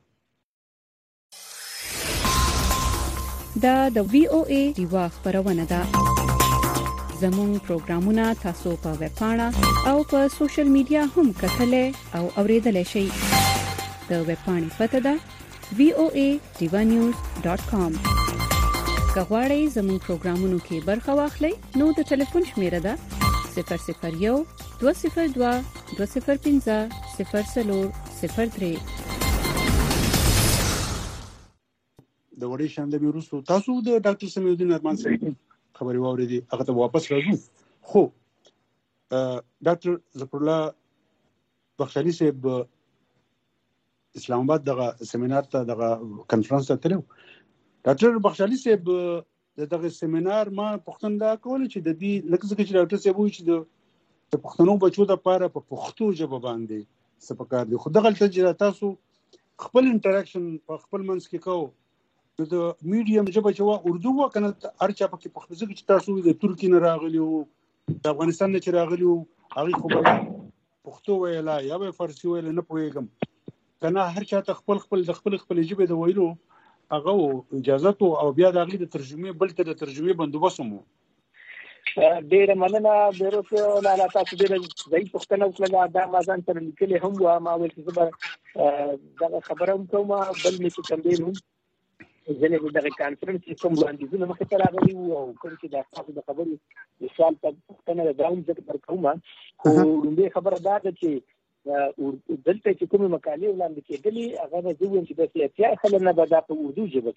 دا د VOA ډیوا خبرونه ده زموږ پروګرامونه تاسو په ویب پاڼه او په سوشل میډیا هم کتلای او اوریدلای شئ د ویب پاڼې پته ده voadevanews.com کغواړئ زموږ پروګرامونو کې برخه واخلئ نو د ټلیفون شمیره ده 001 202 205 0403 د وړې شاندې وروسته تاسو د ډاکټر سمیع الدین ارمان صاحب خبري واورېدي هغه ته واپس راځو خو ډاکټر ظفر الله بخشالي صاحب اسلام آباد دغه سیمینار ته دغه کانفرنس ته تلو ډاکټر بخشالي صاحب دغه سیمینار ما پښتندا کول چې د دې لکه څنګه چې ډاکټر صاحب وایي چې د پښتنو بچو د لپاره په پښتو ژبه باندې سپکار دي خو دغه چې تاسو خپل انټراکشن په خپل منځ کې کوو د میډیم ژبه چې وا اردو وا کنه ارچا پکې پښتو ژبه چې تاسو د ترکی نه راغلی او د افغانستان نه چې راغلی او هغه خو به پښتو ویلا یا به فارسی ویل نه پوهیږم کنه هر چا ته خپل د ژبه د ویلو هغه اجازه او بیا د هغه د ترجمه بل ته د ترجمه بندوبست مو ډېر مننه بیروته لاله تاسو ډېر ځای پښتنه وکړه دا مازان تر لیکلې هم و ما ول چې دا خبره کوم بل می چې کم دی ځنې دغه کانفرنس کوم وړاندیزونه مخې ته راغلي او کوم چې د تاسو د خبرې د سوال په پښتنه د داون ذکر کوم خو لومړی خبره دا ده چې دلته چې کومه مقالې وړاندې کېدلې هغه د ځوون چې د سیاست خلنه به د اردو ژبه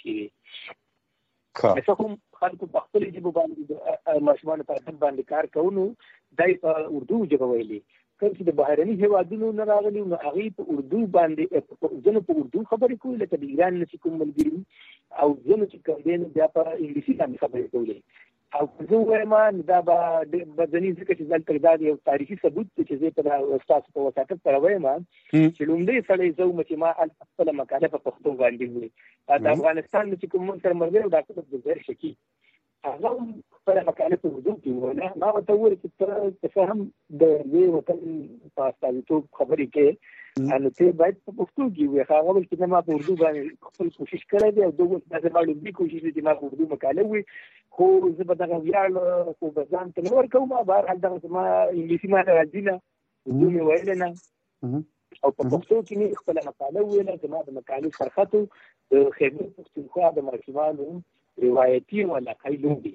کې څه کوم خلکو په خپل ژبه باندې ماشومان په ادب باندې کار کوي دای په اردو ژبه ویلي کوم چې د بهرني هیوادونو نه راغلي نو هغه په اردو باندې ځنه په اردو خبرې کوي لکه د ایران نه کوم ملګری او ځنه چې کوم دین بیا په انګلیسي باندې خبرې کوي او زه وایم دا به بدني ځکه چې ځل تر یو تاریخي ثبوت چې زه په استاد په وساتت پر وایم چې لومړی سړی زو چې ما خپل مقاله په پښتو باندې وي د افغانستان چې کوم سره مرګ ډاکټر عبدالزهر شکی هغه خپل مقاله په اردو کې ولا ما ته وایي چې ته هم د دې وطن په تاسو خبرې کې ان ته باید په پښتو کې وي هغه ول چې ما په اردو باندې خپل کوشش کړی دی او دوه څه ما لومړی کوشش چې ما په اردو مقاله وي خو زه به دغه ویاړ خو به ځان ته نور کوم بهر حال دغه ما انګلیسي ما راځي نه اردو مې ویل نه او په پښتو کې مې خپل مقاله ویله چې ما د مقالې خرخته د خیبر پښتونخوا د ماشومانو روایتي ولا قیلوبي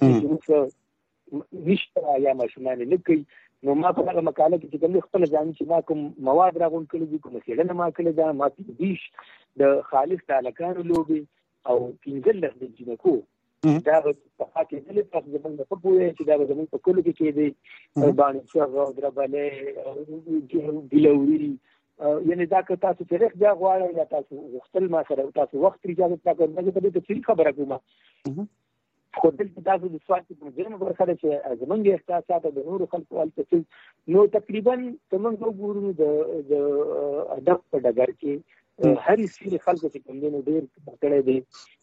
چې نشته یا ماشومان نه کوي نو ما په هغه مقاله کې چې کوم خپل ځان چې ما کوم مواد راغون کړی دي کوم څېړنه ما کړې ده ما په دیش د خالص تعلقانو لوبي او پنځل د جنکو دا په حقیقت کې تاسو زموږ په پوهه چې دا زموږ په کولو کې دی باندې څنګه دربلې بلوري یعنی دا که تاسو تاریخ دا غواړئ یا تاسو وختل ما سره تاسو وخت اجازه راکړئ دا په دې خبره کوم خو دلته تاسو د سوال په ځینو برخه چې زمونږ احساسات د نورو خلکو الته نو تقریبا زمونږ ګورو د ادب په ډګر کې هر څه خلکو چې کوم دي ډېر کړي دي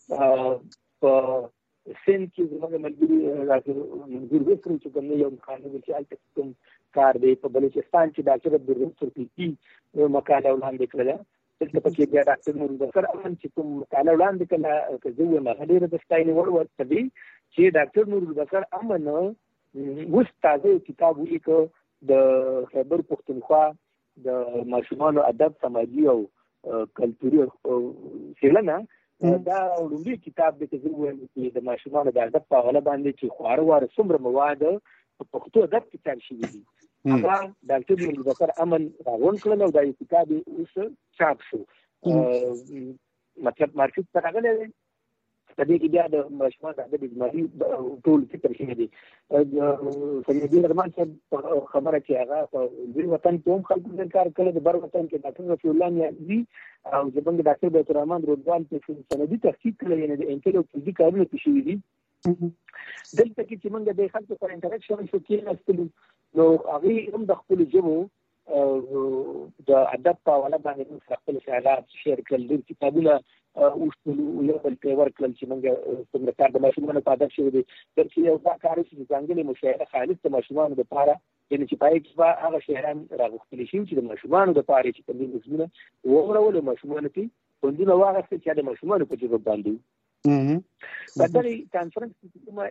په سن کې زمونږ ملګری راځي وکړي چې کوم یو قانون چې الته کوم کار دی په بلوچستان کې ډاکټر عبدالرحیم سرپیکی مقاله وړاندې کړله دلته پکې بیا ډاکټر نور بکر امن چې کوم مقاله وړاندې کړله که زه وایم هغه ډېره د ستاینې وړ ورته دی چې ډاکټر نور بکر امن اوس تازه کتاب ولیکه د خیبر پښتونخوا د ماشومانو ادب سماجي او کلتوري څېړنه دا لومړی کتاب دی چې زه وایم چې د ماشومانو د ادب په حواله باندې چې خواره واره څومره مواد په پښتو ادب کې چاپ شوي دي هغه ډاکټر نور بکر امن راغون کړل او دا کتاب اوس چاپ شو مطلب مارکیټ ته راغلی دی په دې کې بیا د ماشومان د ادب اجمالي ټول فکر شوی دی سمیع الدین ارمان صاحب خبره چې هغه په لوی وطن کې هم خلکو ډېر کار کړی د بر وطن کې ډاکټر رفیع الله نیازي او زموږ ډاکټر بیت الرحمن رودوال په سندي تحقیق کړی یعنې د انټل او فزیک کارونه کې شوي دي دلته کې چې موږ د خلکو سره انټراکشن شو کېناستلو نو هغه هم د خپل ژبو د ادب په حواله باندې خپل خیالات شیر کړل، ډېر کتابونه اوښتلو یو بل ته ورکړل چې موږ څومره کار د ماشومانو په ادب شوی دی. بلکې یو دا کار چې ځانګړې مشاعره خالص د ماشومانو دپاره، یعنې چې پای کې به هغه شاعران راغوښتلي شوي چې د ماشومانو دپاره چې کوم دي نظمونه واورول، ماشومانو کې خوندونه واخیستل چې د ماشومانو په ژبه باندې په دغې کانفرنس کې کومه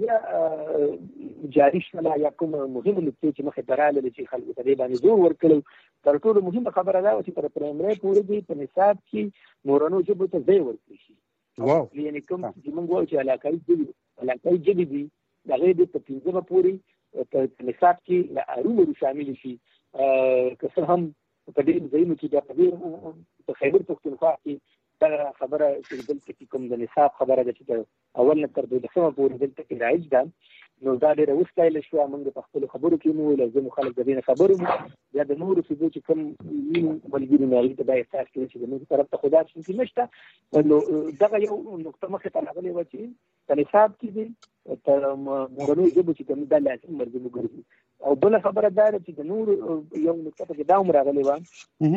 اعلامیه جاري شوله یا کومه مهمه نکتې چې مخې ته راغلې چې خلکو ته دې باندې زور ورکړی. تر ټولو مهمه خبره دا وه چې تر پرایمري پورې دې په نصاب کې مورنیو ژبو ته ځای ورکړل شي. یعنې کوم چې موږ وایو چې علاقایي ژبې دي د هغې دې په 5مه پورې په نصاب کې له ارومرو شاملې شي. که څه هم په ډېرو ځایونو کې بیا په خیبر پښتونخوا کې دا خبره چې دلته کې کوم د نصاب خبره ده چې د اول نه تر 12مه پورې دلته کې رایج ده، نو دا ډېره وستایله شوه. موږ په خپلو خبرو کې مو وویل، ځینو خلک د دې نه خبر وو، یا د نورو څیزو چې کوم ملګري مې هغوی ته دا احساس کوي چې زموږ طرف ته خو دا څه نشته. نو دغه یو نقطه مخې ته راغلې وه چې په نصاب کې دې تر مورنیو ژبو چې کوم دا لازم مرجع وګرځي. او بله خبره دا ده چې د نورو یو نقطه پکې دا هم راغلې وه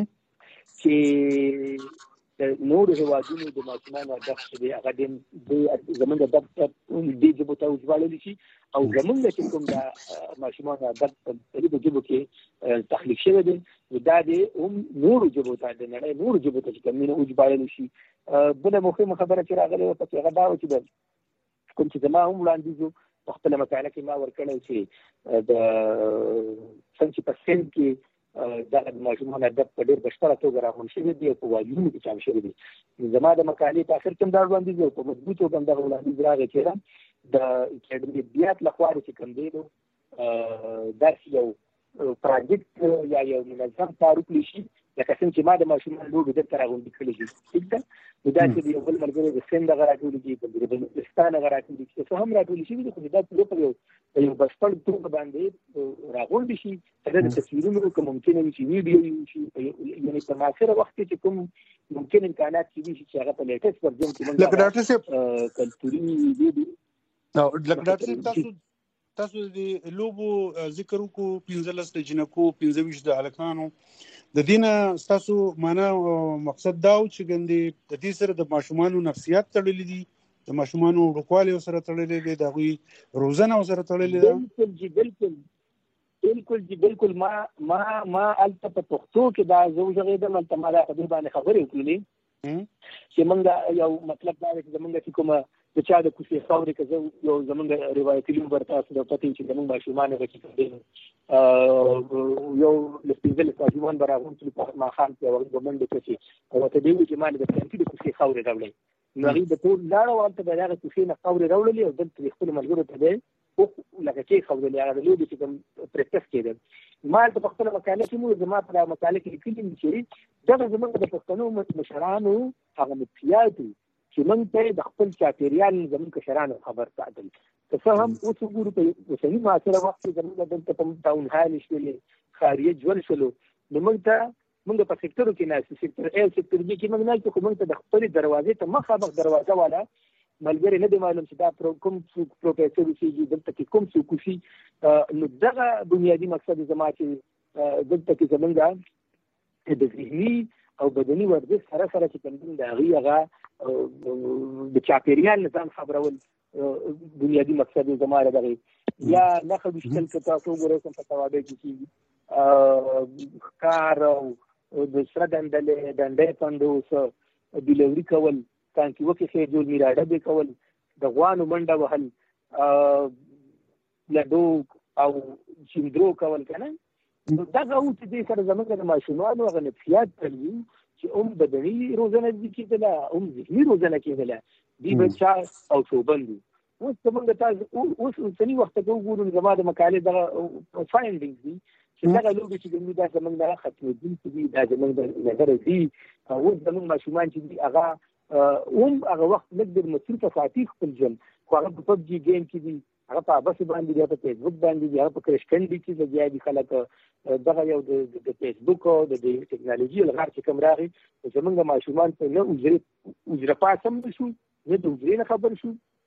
چې د نورو هېوادونو د ماشومانو ادب چې دی هغه زموږ ادب دې ژبو ته وژباړلی شي، او زموږ چې کوم د ماشومانو ادب په مختلفو ژبو کې تخلیق شوی دی، نو دا دې هم نورو ژبو ته د نړۍ نورو ژبو ته چې کوم نه وژباړلی شي. بله مهمه خبره چې راغلې وه پکې هغه دا وه چې کوم چې زما هم وړاندیز و په خپله مقاله کې ما ورکړی چې د څنګه چې په سند کې دا د ماشومانو ادب په ډېر بشپړه توګه راغونډ شوی دی او په واجبونو کې چاپ شوی دی. زما د مقالې په اخر کې هم دا وړاندیز و، په مضبوط توګه هم دغه وړاندیز راغی چې د اکاډمیت لخوا چې کوم دی نو داسې یو پروجیکټ یا یو منظم کار وکړي شي، لکه څنګه چې ما د ماشومانو لوبې دلته راغونډې کړې دي. ټیک ده، نو داسې د یو بل ملګري د سند هغه راټولې دي، د بلوچستان هغه راټولې دي، څه هم راټولې شوي دي، خو دا پوره په یو بشپړ توګه باندې راغونډې شي. د تصویرونو که ممکنه وي چې ویډیو وي شي، یعنې په معاصره وخت کې چې کوم ممکن امکانات کېدای شي چې هغه په لیټسټ ورژن کې لکه ډاکټر صاحب کلتوري ویډیو لکه ډاکټر صاحب تاسو د لوبو ذکر وکړو، 15 د جنکو 25 د هلکانو، د دې نه ستاسو معنا مقصد دا و چې ګندې د دې سره د ماشومانو نفسیات تړلي دي، د ماشومانو وړوکوالی سره تړلي دي، د هغوی روزنه سره تړلي ده. بالکل جی بالکل. ما هلته په پښتو کې دا زه وغږېدم، هلته ما دا په دې باندې خبرې وکړلې چې موږ یو مطلب دا دی چې زموږ چې کومه د چا د کوڅې خاورې که زه یو زموږ روایتي لوب ورته تاسو د پتې چې زموږ ماشومان هغه کې یو له 15 ماشومان به راغونډ شول په ماښام کې، هغوی به منډې کړي او ورته دې وویل چې ما د پلانکي د کوڅې خاورې راوړئ. نو هغوی د ټول لاړه او هلته به د هغه کوڅې نه خاورې راوړلې او دلته د خپلو ملګرو ته به لکه چې خاورلې هغه د لوبې چې کوم پریکټس کېده. ما هلته په خپله مقاله کې مو زما په مقاله کې لیکلي چې دغه زموږ د پښتنو مشرانو هغه مفتیات چې موږ ته د خپل چاپېریال زموږ کشرانو خبر ساتل. که څه هم اوس وګورو په اوسني معاصره وخت کې زموږ دلته په ټاون هال شولې خاریه ژوند شولو، نو موږ په سکتورو کې ناست، سکتور A او سکتور B کې موږ ناست، خو موږ ته د خپلې دروازې ته مخامخ دروازه والا ملګری نه دی معلوم چې دا کوم څوک پروفیسر اوسېږي، دلته کې کوم څوک اوسي. نو دغه بنیادي مقصد زما چې دلته کې زموږ د ذهني او بدني ورزش سره سره چې کوم د هغې هغه د چاپېریال نظام خبرول بنیادي مقصد زما د دغې یا نښه ویشتل که تاسو وګورئ کوم په توابع کې کېږي، ښکار او د سره ډنډۍ پنډوس بېلوري کول، تانکي وکې خېجول، میراډبې کول، د غوانو منډه وهل، لډو او چیندرو کول که نه. نو دغه و چې دې سره زموږ د ماشومانو هغه نفسیات تلوي چې هم بدني روزنه کېدله هم ذهني روزنه کېدله، دوی به چا او چوبند وي. اوس که موږ تاسو اوس اوسني وخت ته وګورو زما د مقالې دغه فاینډینګز دي چې دغه لوبې چې کوم دي دا زموږ نه ختمېدونکي دي، دا زموږ د نظره دي. اوس زموږ ماشومان چې دي هغه هم هغه وخت لږ ډېر مصروفه ساتي خپل ژوند، خو هغه په PUBG ګیم کې دي، هغه په ابس باندې دي، په فیسبوک باندې دي، هغه په کرشکنډي کې لګیا دي خلک. دغه یو د فیسبوک او د ټکنالوژي الغار چې کوم راغی، زموږ ماشومان په نه اجره پاس هم نه شو، نه د اجرې نه خبر شو،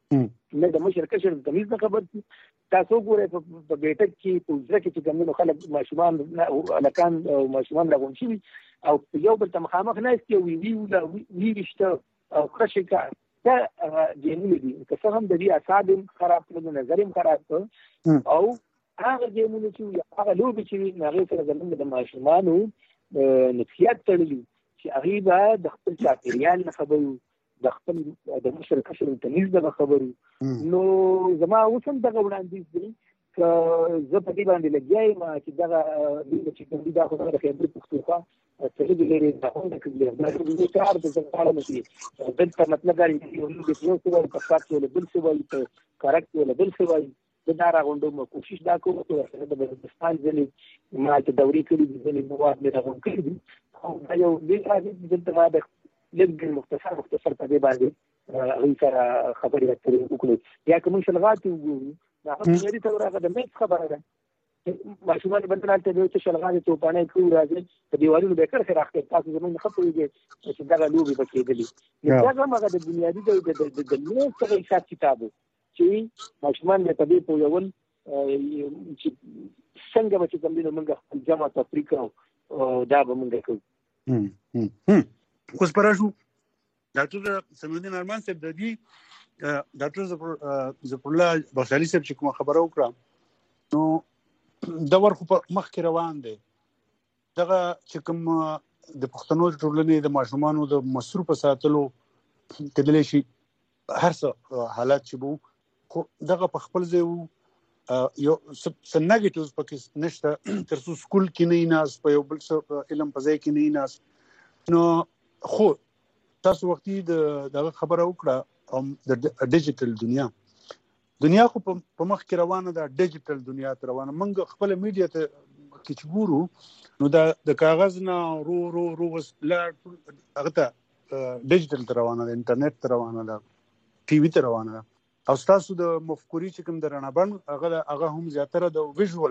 نه د مشر کشر د تمیز نه خبر دي. تاسو ګورئ په بیټک کې په وزره کې چې کوم خلک ماشومان الکان او ماشومان راغون شي او یو بل ته مخامخ نه استي وی وشته او خشکا دا جنونه دي که څه هم د دې اعصاب خراب کړو، نظر هم خراب کړو او هغه جنونه چې هغه لوبي چې هغه سره زموږ د ماشومانو نفسیات تړلي چې هغه به د خپل چاپیریال نه خبرو، د خپل د مشر کشر تمیز نه خبرو. نو زما اوس هم دغه وړاندیز دی که زه په دې باندې لګیایم چې دغه چې کوم دي دا خو د خبرې پښتونخوا څه دې لري دا هم د کړي کار د ځکه نشي دلته مطلب دا دی یو د یو څه په پات کې له بل څه وایي ته کارکټ له بل څه وایي دا راغونډو مو کوشش دا کوم چې د بلوچستان ځلې ما ته دوري کړی دي ځلې مواد مې راغون کړی دي او یو دې دلته ما د لږ مختصر په دې باندې هغه سره خبرې اترې وکړو. یا کوم شلغات وګورو دا هم لري ته راغله د مې خبره ده ماشومان بدلال ته د شلغات ته پانه کوي راځي په دیوالونو به کړه راخته تاسو زموږ خپلېږي چې دا لوبي پکې دي. دا هغه د بنیادی د نو څه حساب کتابو چې ماشومان به په دې پوهول چې څنګه به چې کوم دي موږ جمع تفریق او دا به موږ کوو. اوس پرشو ډاکټر سمیع ارمان صاحب د دې ډاکټر ظفر الله بخشالي صاحب چې کوم خبره وکړه نو دا ورخو په مخ کې روان دی. دغه چې کوم د پښتنو ټولنې د ماشومانو د مصروف ساتلو کېدلی شي هر څه حالات چې وو خو دغه په خپل ځای یو څه نیگیټیوز پکې نشته تر څو سکول کې نه ناس په یو بل څه علم په ځای کې نه ناس. نو خو تاسو وختي دغه خبره وکړه د ډیجیټل دنیا خو په مخ کې روانه ده، ډیجیټل دنیا ته روانه. موږ خپل میډیا ته کې چې ګورو نو د کاغذ نه رو هغه ته ډیجیټل ته روانه ده، انټرنیټ ته روانه ده، ټي وي ته روانه ده. او تاسو د مفکوري چې کوم د رڼابن هغه هم زیاتره د ویژوال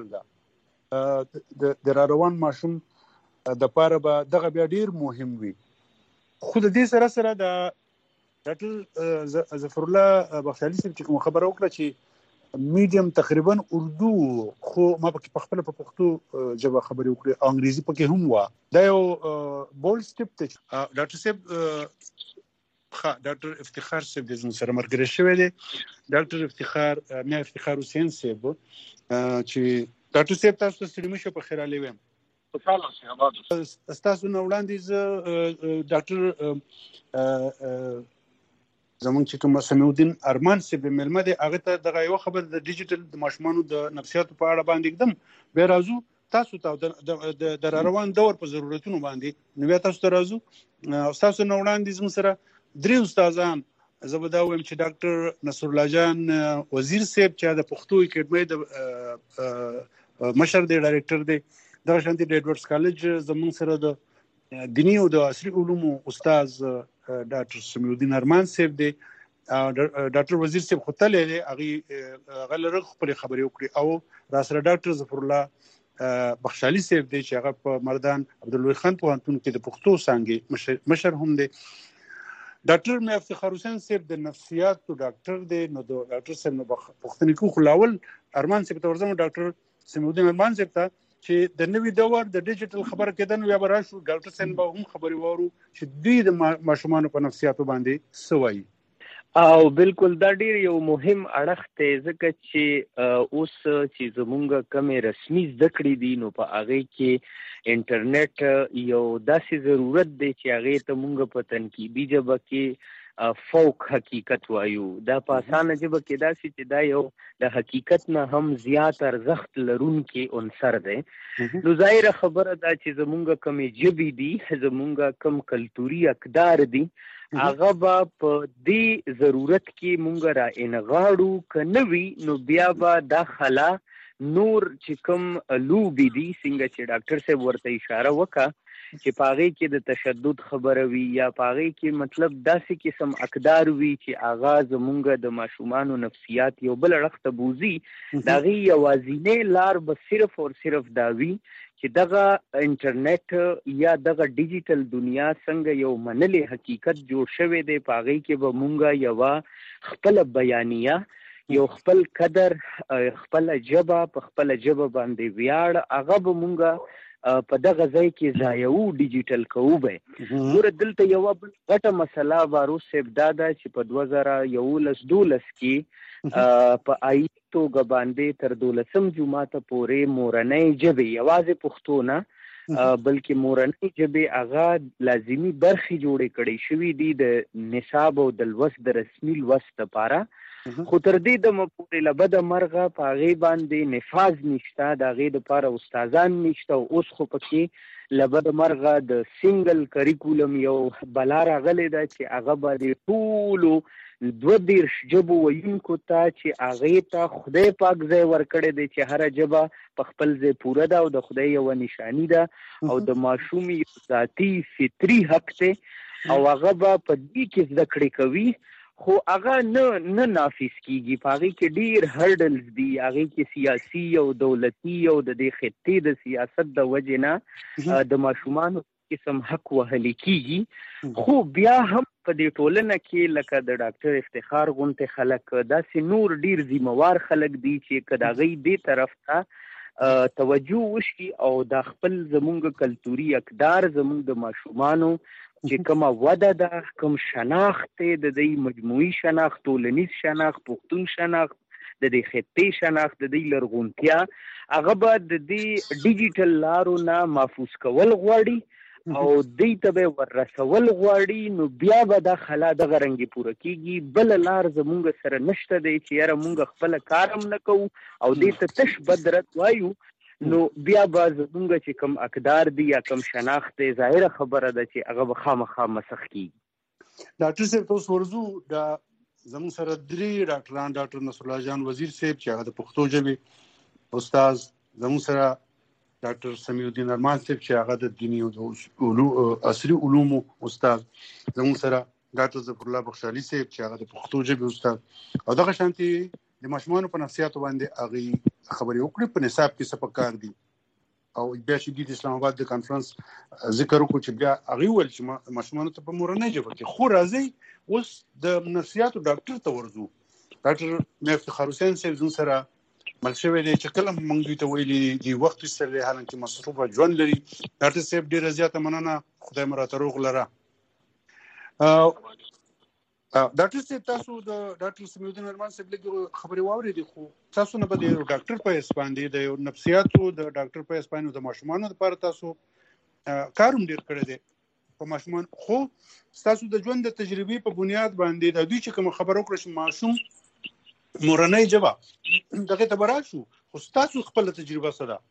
ده د روان ماشوم د پاره به دغه بیا ډیر مهم وي. خو د دې سره د ډاکټر ظفر الله بخشالي صاحب چې کوم خبره وکړه چې میډیم تقریبا اردو خو ما په خپل په پښتو ژبه خبرې وکړې، انګریزي پکې هم و. دا یو بول سټپ ته ډاکټر صاحب ډاکټر افتخار صاحب د سره مرګري شوی دی. ډاکټر افتخار میا افتخار حسین صاحب چې ډاکټر صاحب تاسو ته سلام شو په خیر علي ویم. تاسو نو وړاندې ډاکټر زمونږ چې کوم سمیع الدین ارمان صاحب ملمه دی هغه ته دغه یو خبر د ډیجیټل د ماشومانو د نفسیاتو په اړه باندې एकदम به راځو تاسو ته د روان دور په ضرورتونو باندې نو بیا تاسو ته راځو. تاسو نو وړاندې زموږ سره درې استادان زه به دا وایم چې ډاکټر نصر الله جان وزیر صاحب چې د پښتو اکیډمۍ د مشر دی ډایرکټر دی، دغه شانتي د ایډورډز کالج زموږ سره د دینی او د عصري علومو استاد ډاکټر سمیع الدین ارمان صاحب دی. ډاکټر وزیر صاحب خو تللی دی هغه لږ خپلې خبرې وکړي او را سره ډاکټر ظفر الله بخشالي صاحب دی چې هغه په مردان عبدالوهي خان پوهنتون کې د پښتو څانګې مشر هم دی. ډاکټر میا افتخار حسین صاحب د نفسیاتو ډاکټر دی. نو د ډاکټر صاحب نو پوښتنې کوو خو لاول ارمان صاحب ته ورځم ډاکټر سمیع الدین ارمان صاحب ته چې د نوي دور د ډیجیټل خبره کېده نو بیا به راشو ډاکټر صاحب به هم خبرې وورو چې دوی د ماشومانو په نفسیاتو باندې څه وایي. او بالکل دا ډیر یو مهم اړخ دی ځکه چې اوس چې زمونږ کمې رسمي زده کړې دي نو په هغې کې انټرنیټ یو داسې ضرورت دی چې هغې ته مونږ په تنقیدي ژبه کې فوق حقیقت وایو. دا په اسانه ژبه کې داسې چې دا یو د حقیقت نه هم زیات ارزښت لرونکی عنصر دی. نو ظاهره خبره ده چې زمونږ کمې ژبې دي، زمونږ کم کلتوري اقدار دي، هغه به په دې ضرورت کې مونږ را انغاړو که نه وي نو بیا به دا خلا نور چې کوم لوبې دي څنګه چې ډاکټر صاحب ورته اشاره وکړه چې پاغې کې د تشدد خبره وي یا پاغې کې مطلب داسې قسم اقدار وي چې آغاز مونږ د ماشومانو نفسیات یو بل اړخ ته بوزي دغه یوازینی لار به صرف او صرف دا وي چې دغه انټرنیټ یا دغه ډیجیټل دنیا څنګه یو منلې حقیقت جوړ شوی دی پاغې کې به مونږ یو خپل بیانیه یو خپل قدر خپل ژبه په خپل ژبه باندې ویاړ هغه به مونږ په دغه ځای کې ځایو ډیجیټل کوو به ګوره دلته یوه بل غټه مسله باروس صاحب دا ده چې په 2011-12 کې په آیي توګه باندې تر 12م جماعته پورې مورنۍ ژبې یوازې پښتو نه بلکې مورنۍ ژبې هغه لازمي برخې جوړې کړې شوي دي د نصاب او د لوست د رسمي لوست لپاره خو تر دې دمه پورې له بده مرغه په هغې باندې نفاذ نشته د هغې دپاره استادان نشته او اوس خو پکې له بده مرغه د سنګل کریکولم یو بلا راغلی ده چې هغه به د ټولو 22 ژبو ویونکو ته چې هغې ته خدای پاک ځای ورکړی دی چې هره ژبه په خپل ځای پوره ده او د خدای یوه نشاني ده او د ماشوم یو ذاتي فطري حق دی او هغه به په دې کې زده کړې کوي خو هغه نه نافذ کیږي په هغې کې ډېر هرډلز دي هغې کې سیاسي او دولتي او د دې خطې د سیاست د وجې نه د ماشومانو قسم حق وهلی کیږي خو بیا هم په دې ټولنه کې لکه د ډاکټر افتخار غونتې خلک داسې نور ډېر ذمهوار خلک دي چې که د هغوی دې طرف ته توجه وشي او دا خپل زمونږ کلتوري اقدار زمونږ د ماشومانو چې کومه وده ده کوم شناخت دی د دې مجموعي شناخت ټولنیز شناخت پښتون شناخت د دې خطې شناخت د دې لرغونتیا هغه به د دې ډیجیټل لارو نه محفوظ کول غواړي او دې ته به ورسول غواړي نو بیا به دا خلا دغه رنګې پوره کیږي بل لار زمونږ سره نشته دی چې یاره مونږ خپل کارم نه کوو او دې ته تش بدرت وایو نو بیا به زمونږ چې کوم اقدار دي یا کوم شناخت دی ظاهره خبره ده چې هغه به خامخا مسخ کیږي ډاکټر صاحب تاسو ورځو دا زموږ سره درې ډاکټران ډاکټر نصرالله جان وزیر صاحب چې هغه د پښتو ژبې استاد زموږ سره ډاکټر سمیع الدین ارمان صاحب چې هغه د دیني او عصري علومو استاد زموږ سره ډاکټر ظفر الله بخشالي صاحب چې هغه د پښتو ژبې استاد او دغه شانتي د ماشومانو په نفسیاتو باندې هغې خبرې وکړې په نصاب کې څه پکار دي او بیا چې د اسلام آباد د کانفرنس ذکر وکړو چې بیا هغې وویل چې ماشومانو ته په مورنۍ ژبه کې خو راځئ اوس د نفسیاتو ډاکټر ته ورځو ډاکټر میر افتخار حسین صاحب زموږ سره مل شوی دی چې کله موږ دوی ته ویلي دي وخت ایستلی حالانکې مصروفه ژوند لري ډاکټر صاحب ډېره زیاته مننه خدای مو راته روغ لره ډاکټر صاحب تاسو د ډاکټر سمیع الدین ارمان صاحب لږ خبرې واورېدې خو تاسو نه به د یو ډاکټر په حیث باندې د یو نفسیاتو د ډاکټر په حیث باندې د ماشومانو لپاره تاسو کار هم ډېر کړی دی په ماشومان خو ستاسو د ژوند د تجربې په بنیاد باندې د دوی چې کومه خبره وکړه چې ماشوم مورنۍ ژبه دغې ته به راشو خو ستاسو خپله تجربه څه ده؟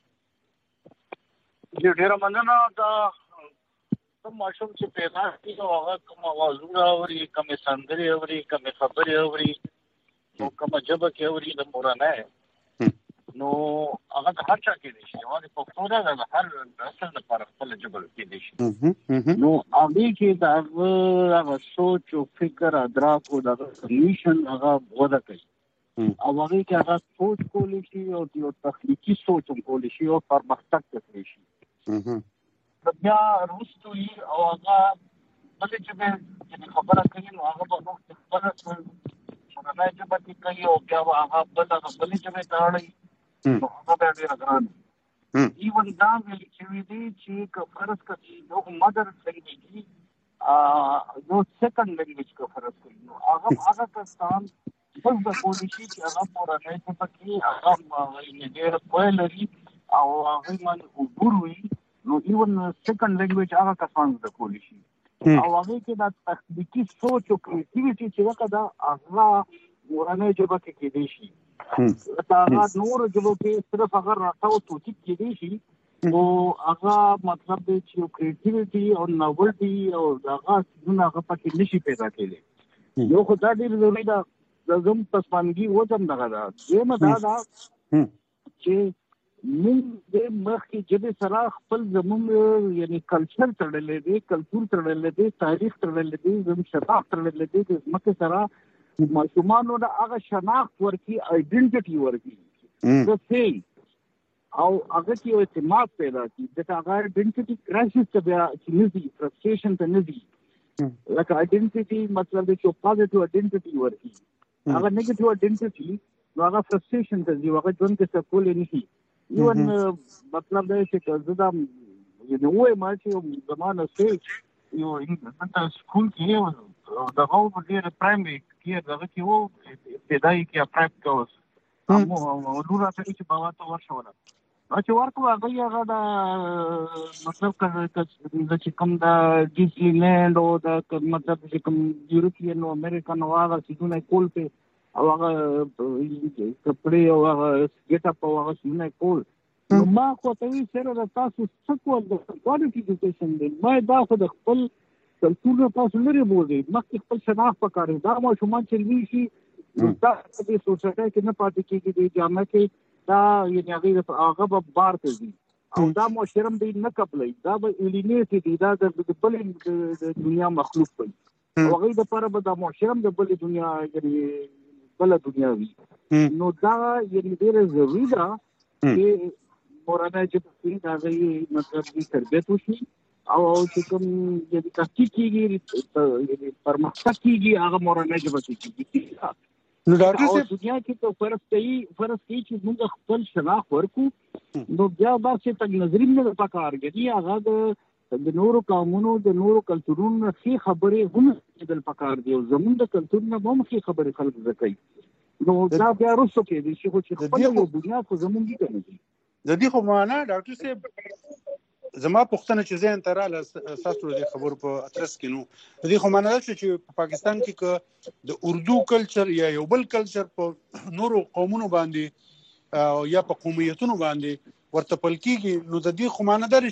ډېره مننه دا کوم ماشوم چې پیدا کېږي نو هغه کوم اوازونه اوري کومې سندرې اوري کومې خبرې اوري نو کومه ژبه کې اوري د مورنۍ نو هغه د هر چا کېدی شي یوازې پښتو نه د هر نسل لپاره خپله ژبه کېدی شي نو هغې کې د هغه سوچ او فکر ادراک او دغه کمیشن هغه وده کوي او هغې کې هغه سوچ کولی شي او یو تخلیقي سوچ هم کولی شي او پرمختګ کولی شي بیا وروسته وي او هغه بلې ژبې چې خبره کوي نو هغه به نور خپله مورنۍ ژبه کې کوي او بیا به هغه بلې ژبې ته اړوي نو هغه بیا ډېره ګران وي ایون دا ویل شوي دي چې که فرض کړي یو مدر لینګویج وي یو سیکنډ لینګویج که فرض کړي نو هغه کسان بس به کولی شي چې هغه مورنۍ ژبه کې هغه ډېر پوهه لري او هغوی باندې عبور وي نو ایون سیکنډ لینګویج هغه کسان زده کولی شي او هغې کې دا تخلیقي سوچ او کریټیویټي چې ده که دا هغه مورنۍ ژبه کې کېدی شي لکه هغه نورو ژبو کې صرف هغه راته او توتیب کېدی شي نو هغه مطلب دی چې یو کریټیویټي او نوولټي او هغه څیزونه هغه پکې نشي پیدا کېدی یو خو دا ډېر ضروري ده د زم پسماندګي وجه هم دغه ده دویمه دا ده چې موږ د مخکې ژبې سره خپل زموږ یعنی کلچر تړلی دی، کلتور تړلی دی، تاریخ تړلی دی، زموږ شناخت تړلی دی. د ځمکې سره ماشومانو د هغه شناخت ورکړي، آیډنټټي ورکړي د سیم او هغه کې یو اعتماد پیدا کړي. د هغه آیډنټټي کرایسس ته بیا چې نه ځي، فرسټریشن ته نه ځي. لکه آیډنټټي مطلب دی چې پازیټیو آیډنټټي ورکړي. هغه نیگیټیو آیډنټټي نو هغه فرسټریشن ته ځي، هغه ژوند کې څه کولی نه شي. ایون مطلب دی چې زه دا یعنې ووایم چې زما نسې یو سکول کې دغه ډېر پرایمري کې دغه کې و ابتدایي کې اپرایپ کې اوس لور راته چې بابا ته ورشوله چې ورکړو هغه د مطلب چې کوم د ډیزني لینډ او د مطلب چې کوم یورپین او امریکن او هغه څیزونه یې کول پې او هغه کپړې او هغه ګیټ اپ او هغه څیزونه یې کول. نو ما خو ته وایي سره د تاسو څه کول د کوالټي ایډوکیشن دی. ما دا خو د خپل کلتور نه تاسو لرې بولئ، مخکې خپل شناخت پکار دی. دا ماشومان چې لوی شي نو دا په دې سوسایټۍ کې نه پاتې کېږي، د جامعه کې دا یعنې هغه به بار ته ځي او دا معاشره هم دوی نه قبلوي. دا به ایلینیټ دي، دا د بلې دنیا مخلوق وي او هغوی دپاره به دا معاشره هم د بلې دنیا یعنې بله دنیا وي. نو دا یعنې ډېره ضروري ده چې مورنۍ ژبه کې د هغوی مطلب تربیت وشي او چې کوم یعنې تحقیق کېږي، پرمختګ کېږي، هغه مورنۍ ژبه کې کېږي. نو ډاکټر صاحب دنیا کې ته فرض کوي چې موږ خپل شناخت ورکړو، نو بیا داسې تګ نظري نه ده پکار. یعنې هغه د نورو قومونو د نورو کلتورونو ښې خبرې هم کېدل پکار دي او زموږ د کلتور نه به هم ښې خبرې خلک زده کوي. نو دا بیا وروسته کېدای شي، خو چې خپله یو بنیاد خو زموږ دي که نه دي. د دې خو معنا ډاکټر صاحب زما پوښتنه چې ذهن ته راغله ستاسو د خبرو په اترس کې، نو د دې خو معنا ده چې په پاکستان کې که د اردو کلچر یا یو بل کلچر په نورو قومونو باندې یا په قومیتونو باندې ورته پل کېږي، نو د دې خو معنا ده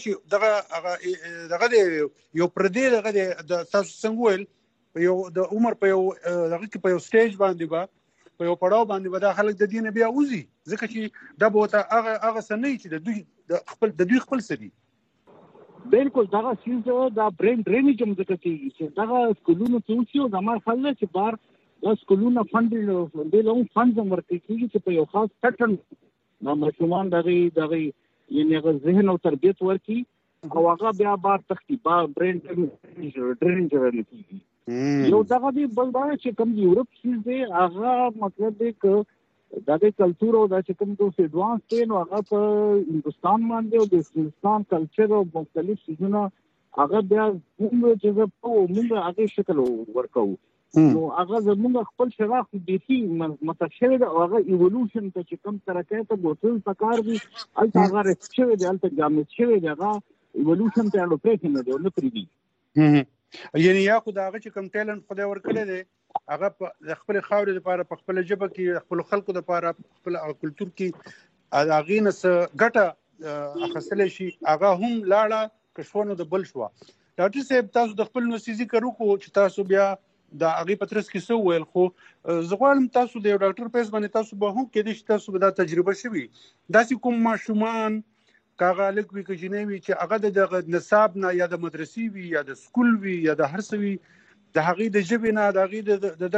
چې دغه د یو پردی دغه د تاسو څنګه ویل په یو د عمر په یو دغه کې په یو سټیج باندې به په یو پړاو باندې به دا خلک د دې نه بیا وځي، ځکه چې دا به ورته هغه څه نه وي چې د دوی خپل څه دي. بالکل دغه چیز دا برین ډرینیج هم ځکه کېږي چې دغه سکولونو کې اوسي او زما خیال دی چې بار دا سکولونه فنډ ډېر هم فنډز هم ورکړل کېږي چې په یو خاص پیټرن دا ماشومان دغه یعنې هغه ذهن او تربیت ورکړي او هغه بیا بار تښتي، برین ډرینیج ویل کېږي. یو دغه دی بل دا چې کوم یورپ چیز دی هغه مطلب دی که دغه کلتور او دا چې کوم دوس ایډوانس دی نو هغه په هندوستان باندې او د هندوستان کلچر او مختلف څیزونه هغه بیا موږ چې موږ هغې شکل ورکوو. نو هغه زموږ خپل شناخت بیخي مطلب شوی دی او هغه ایولوشن ته چې کوم ترقۍ ته بوتل پکار دي هلته هغه رسټ شوی دی، هلته جامد شوی دی، هغه ایولوشن ته اړو پرېښې نه دی او نه پرېږدي. یعنې یا خو د هغه چې کوم ټیلنټ خدای ورکړی دی هغه د خپلې خاورې دپاره په خپله ژبه کې د خپلو خلکو دپاره په خپل کلتور کې د هغې نه څه ګټه اخیستلی شي، هغه هم لاړه که شوه نو د بل شوه. ډاکټر صاحب تاسو د خپل نفسي ذکر وکړو چې تاسو بیا د هغې په ترڅ کې څه وویل، خو زه غواړم تاسو د یو ډاکټر په حیث باندې تاسو به هم کېدای شي تاسو به دا تجربه شوي داسې کوم ماشومان که هغه هلک وي که جینۍ وي چې هغه د دغه نصاب نه یا د مدرسې وي یا د سکول وي یا د هر څه وي د هغې د ژبې نه د هغې د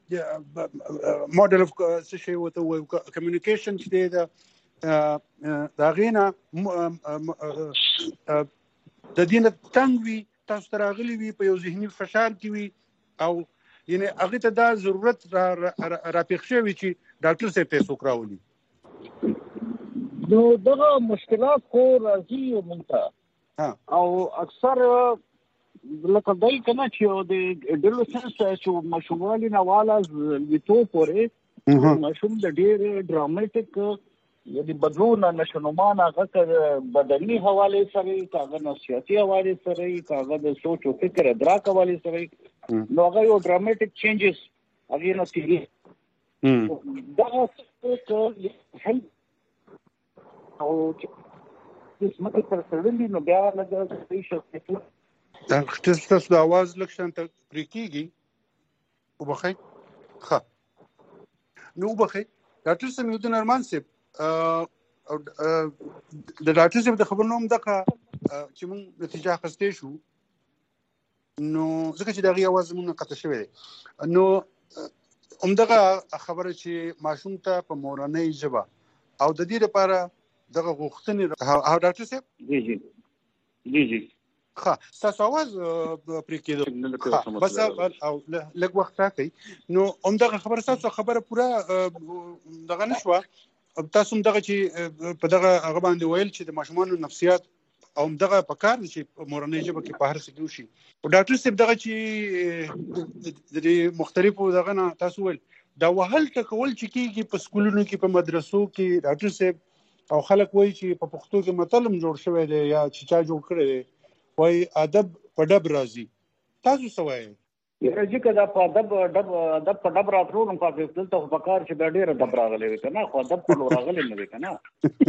دغه موډل اف څه شی ورته ووایو کمیونیکیشن چې دی د هغې نه د دې نه تنګ وي، تاسو ته راغلي وي، په یو ذهني فشار کې وي او یعنې هغې ته دا ضرورت راپېښ شوی چې ډاکټر صاحب ته یې څوک راولي. نو دغه مشکلات خو راځي موږ ته او اکثر لکه دی که نه چې د ډیلوسنس چې ماشوموالي نه واله لویتوب پورې ماشوم د ډېر ډرامټیک یعنې بدلون نشونمان هغه که بدني حوالې سره وي که هغه نفسیاتي حوالې سره وي که هغه د سوچ او فکر ادراک حوالې سره وي نو هغه یو ډرامټیک چینجز هغې نه تېرېږي. دغه هیلپ او چې ځمکې سره تړلي نو بیا لږ صحیح شخصیتونه تاسو د اواز لږ شانته پرې کېږي، وبخئ. ښه نو وبخئ ډاکټر سمیع الدین ارمان صاحب، او د ډاکټر صاحب د خبرونو هم دغه چې موږ نتیجه اخیستې شو نو ځکه چې دغه اواز موږ قطع شوی نو همدغه خبره چې ماشوم ته په مورنۍ ژبه او د دې لپاره دغه غوښتنې او ډاکټر صاحب جی ښه تاسو اواز پرې کېدو بس او لږ وخت راکړئ نو همدغه خبره تاسو خبره پوره دغه نشوه تاسو هم دغه چې په دغه هغه باندې ویل چې د ماشومانو نفسیات او دغه په کار دي چې مورنۍ ژبه کې په هر څه کې وشي او ډاکټر صاحب دغه چې د مختلفو دغه نه تاسو ویل دا وهل ټکول چې کېږي په سکولونو کې په مدرسو کې ډاکټر صاحب او خلک وایي چې په پښتو کې متل هم جوړ شوی دی یا چې چا جوړ کړی دی وایي ادب په ډب راځي تاسو څه وایئ یاره چې که دا په ادب په ډب راتلو نو دلته خو په کار چې دا ډېره ډب راغلی وي که نه خو ادب خو راغلی نه دی که نه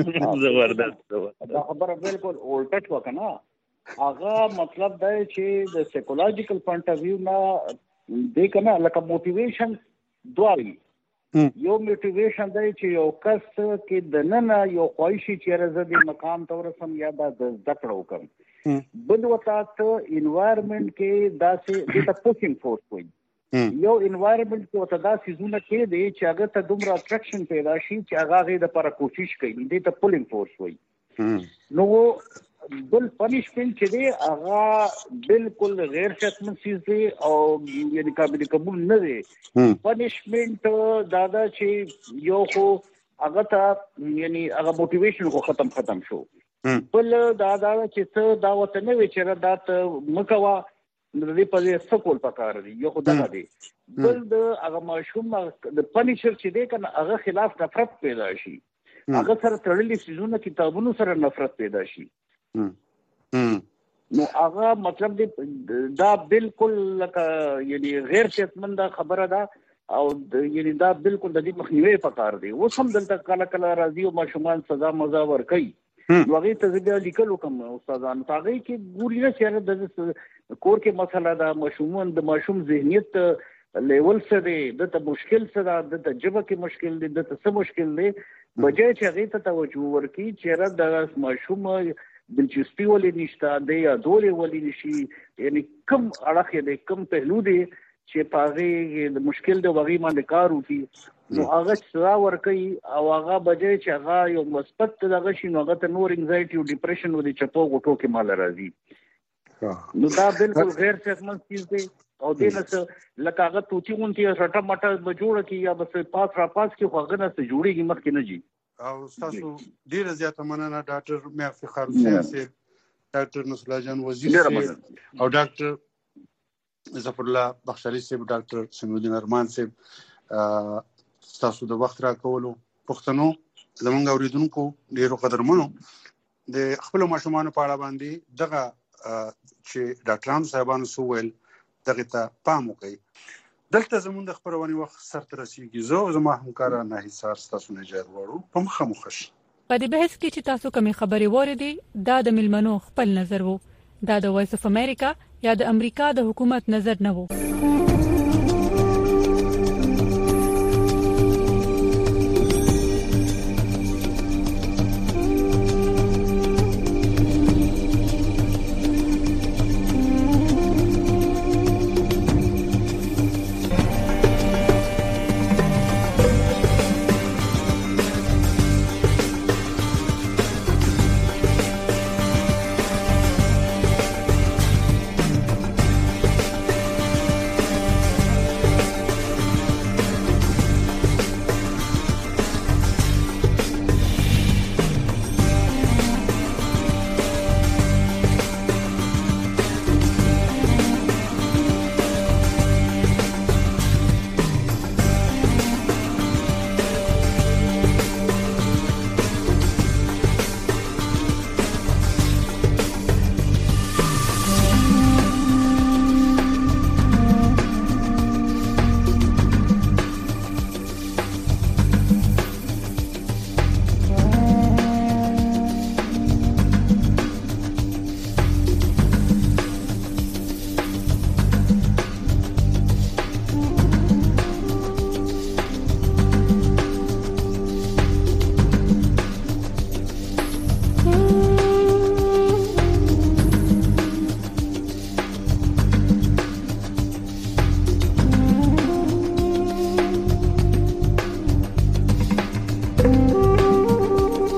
دا خبره بالکل الټه شوه که نه هغه مطلب دی چې د سایکولوژیکل پوینټ اف ویو نه دی که نه لکه موټیویشن دوه وي یو موټیویشن دی چې یو کس کې دننه یو خواهش چې یاره زه دې مقام ته ورسم یا دا د زده کړه وکړم بل ورته ته انوایرمنټ کې داسې دې ته پوشنګ فورس وایي یو انوایرمنټ کې ورته دا څیزونه کېدی چې هغه ته دومره اټریکشن پیدا شي چې هغه هغې دپاره کوشش کوي دې ته پولنګ فورس وایي نو بل پنشمنټ چې دی هغه بالکل غیر صحتمند څیز دی او یعنې قابل قبول نه دی پنشمنټ دا ده چې یو خو هغه ته یعنې هغه موټیویشن خو ختم شو بل دا چې څه دا ورته نه وي چې دا ته مه کوه نو د دې په ځای څه کول پکار دي یو خو دغه دی بل د هغه ماشوم د پنیشر چې دی که نه هغه خلاف نفرت پیدا شي هغه سره تړلي څیزونه کتابونو سره نفرت پیدا شي نو هغه مطلب دی دا بالکل لکه یعنی غیر صحتمند خبره ده او یعنی دا بالکل د دې مخنیوی پکار دی اوس هم دلته کله راځي او ماشومان سزا مزا ورکوي نو هغې ته زه بیا لیکل وکړم استادانو ته هغې کې ګوري نه چې د کور کې مسله ده د ماشوم ذهنیت لیول څه دی دته مشکل څه ده دته ژبه کې مشکل دی دته څه مشکل دی بجای چې هغې ته توجه ورکړي چې یاره د ماشوم دلچسپي ولې نشته دی یا دورې ولې نشي یعنې کوم اړخ یې دی کوم پهلو دی چې په هغې مشکل دی هغې باندې کار وکړي نو هغه سزا ورکوي او هغه بجای چې هغه یو مثبت دغه شي نو هغه ته نور انزایټي او ډپریشن و د چپو غوټو کې ماله راځي نو دا بالکل غیر صحتمند چیز دی او دې نه څه لکه هغه توتي غونتې سټه مټه به جوړه کړي یا بس پاس کې خو هغه نه څه جوړېږي مخکې نه جي او تاسو ډیره زیاته مننه ډاکټر میا افتخار حسین صاحب ډاکټر نصر الله جان وزیر صاحب او ډاکټر ظفر الله بخشالي صاحب ډاکټر سمیع الدین ارمان صاحب تاسو د وخت راکولو پښتنو زمونږ اوریدونکو ډیرو قدرمنو د خپل ماشومانو په اړه باندې دغه چې ډاکټرانو صاحبانو سو ویل دغه ته پام وکړئ دلته زمونږ د خبرونې وخت سرته رسیږي زه زما همکاره ناهیسار ستاسو نه اجازه غواړو په مخه مو ښه په دې بحث کې چې تاسو کومې خبرې واورېدې دا د ملمنو خپل نظر وو دا د وایس اف امریکا یا د امریکا د حکومت نظر نه وو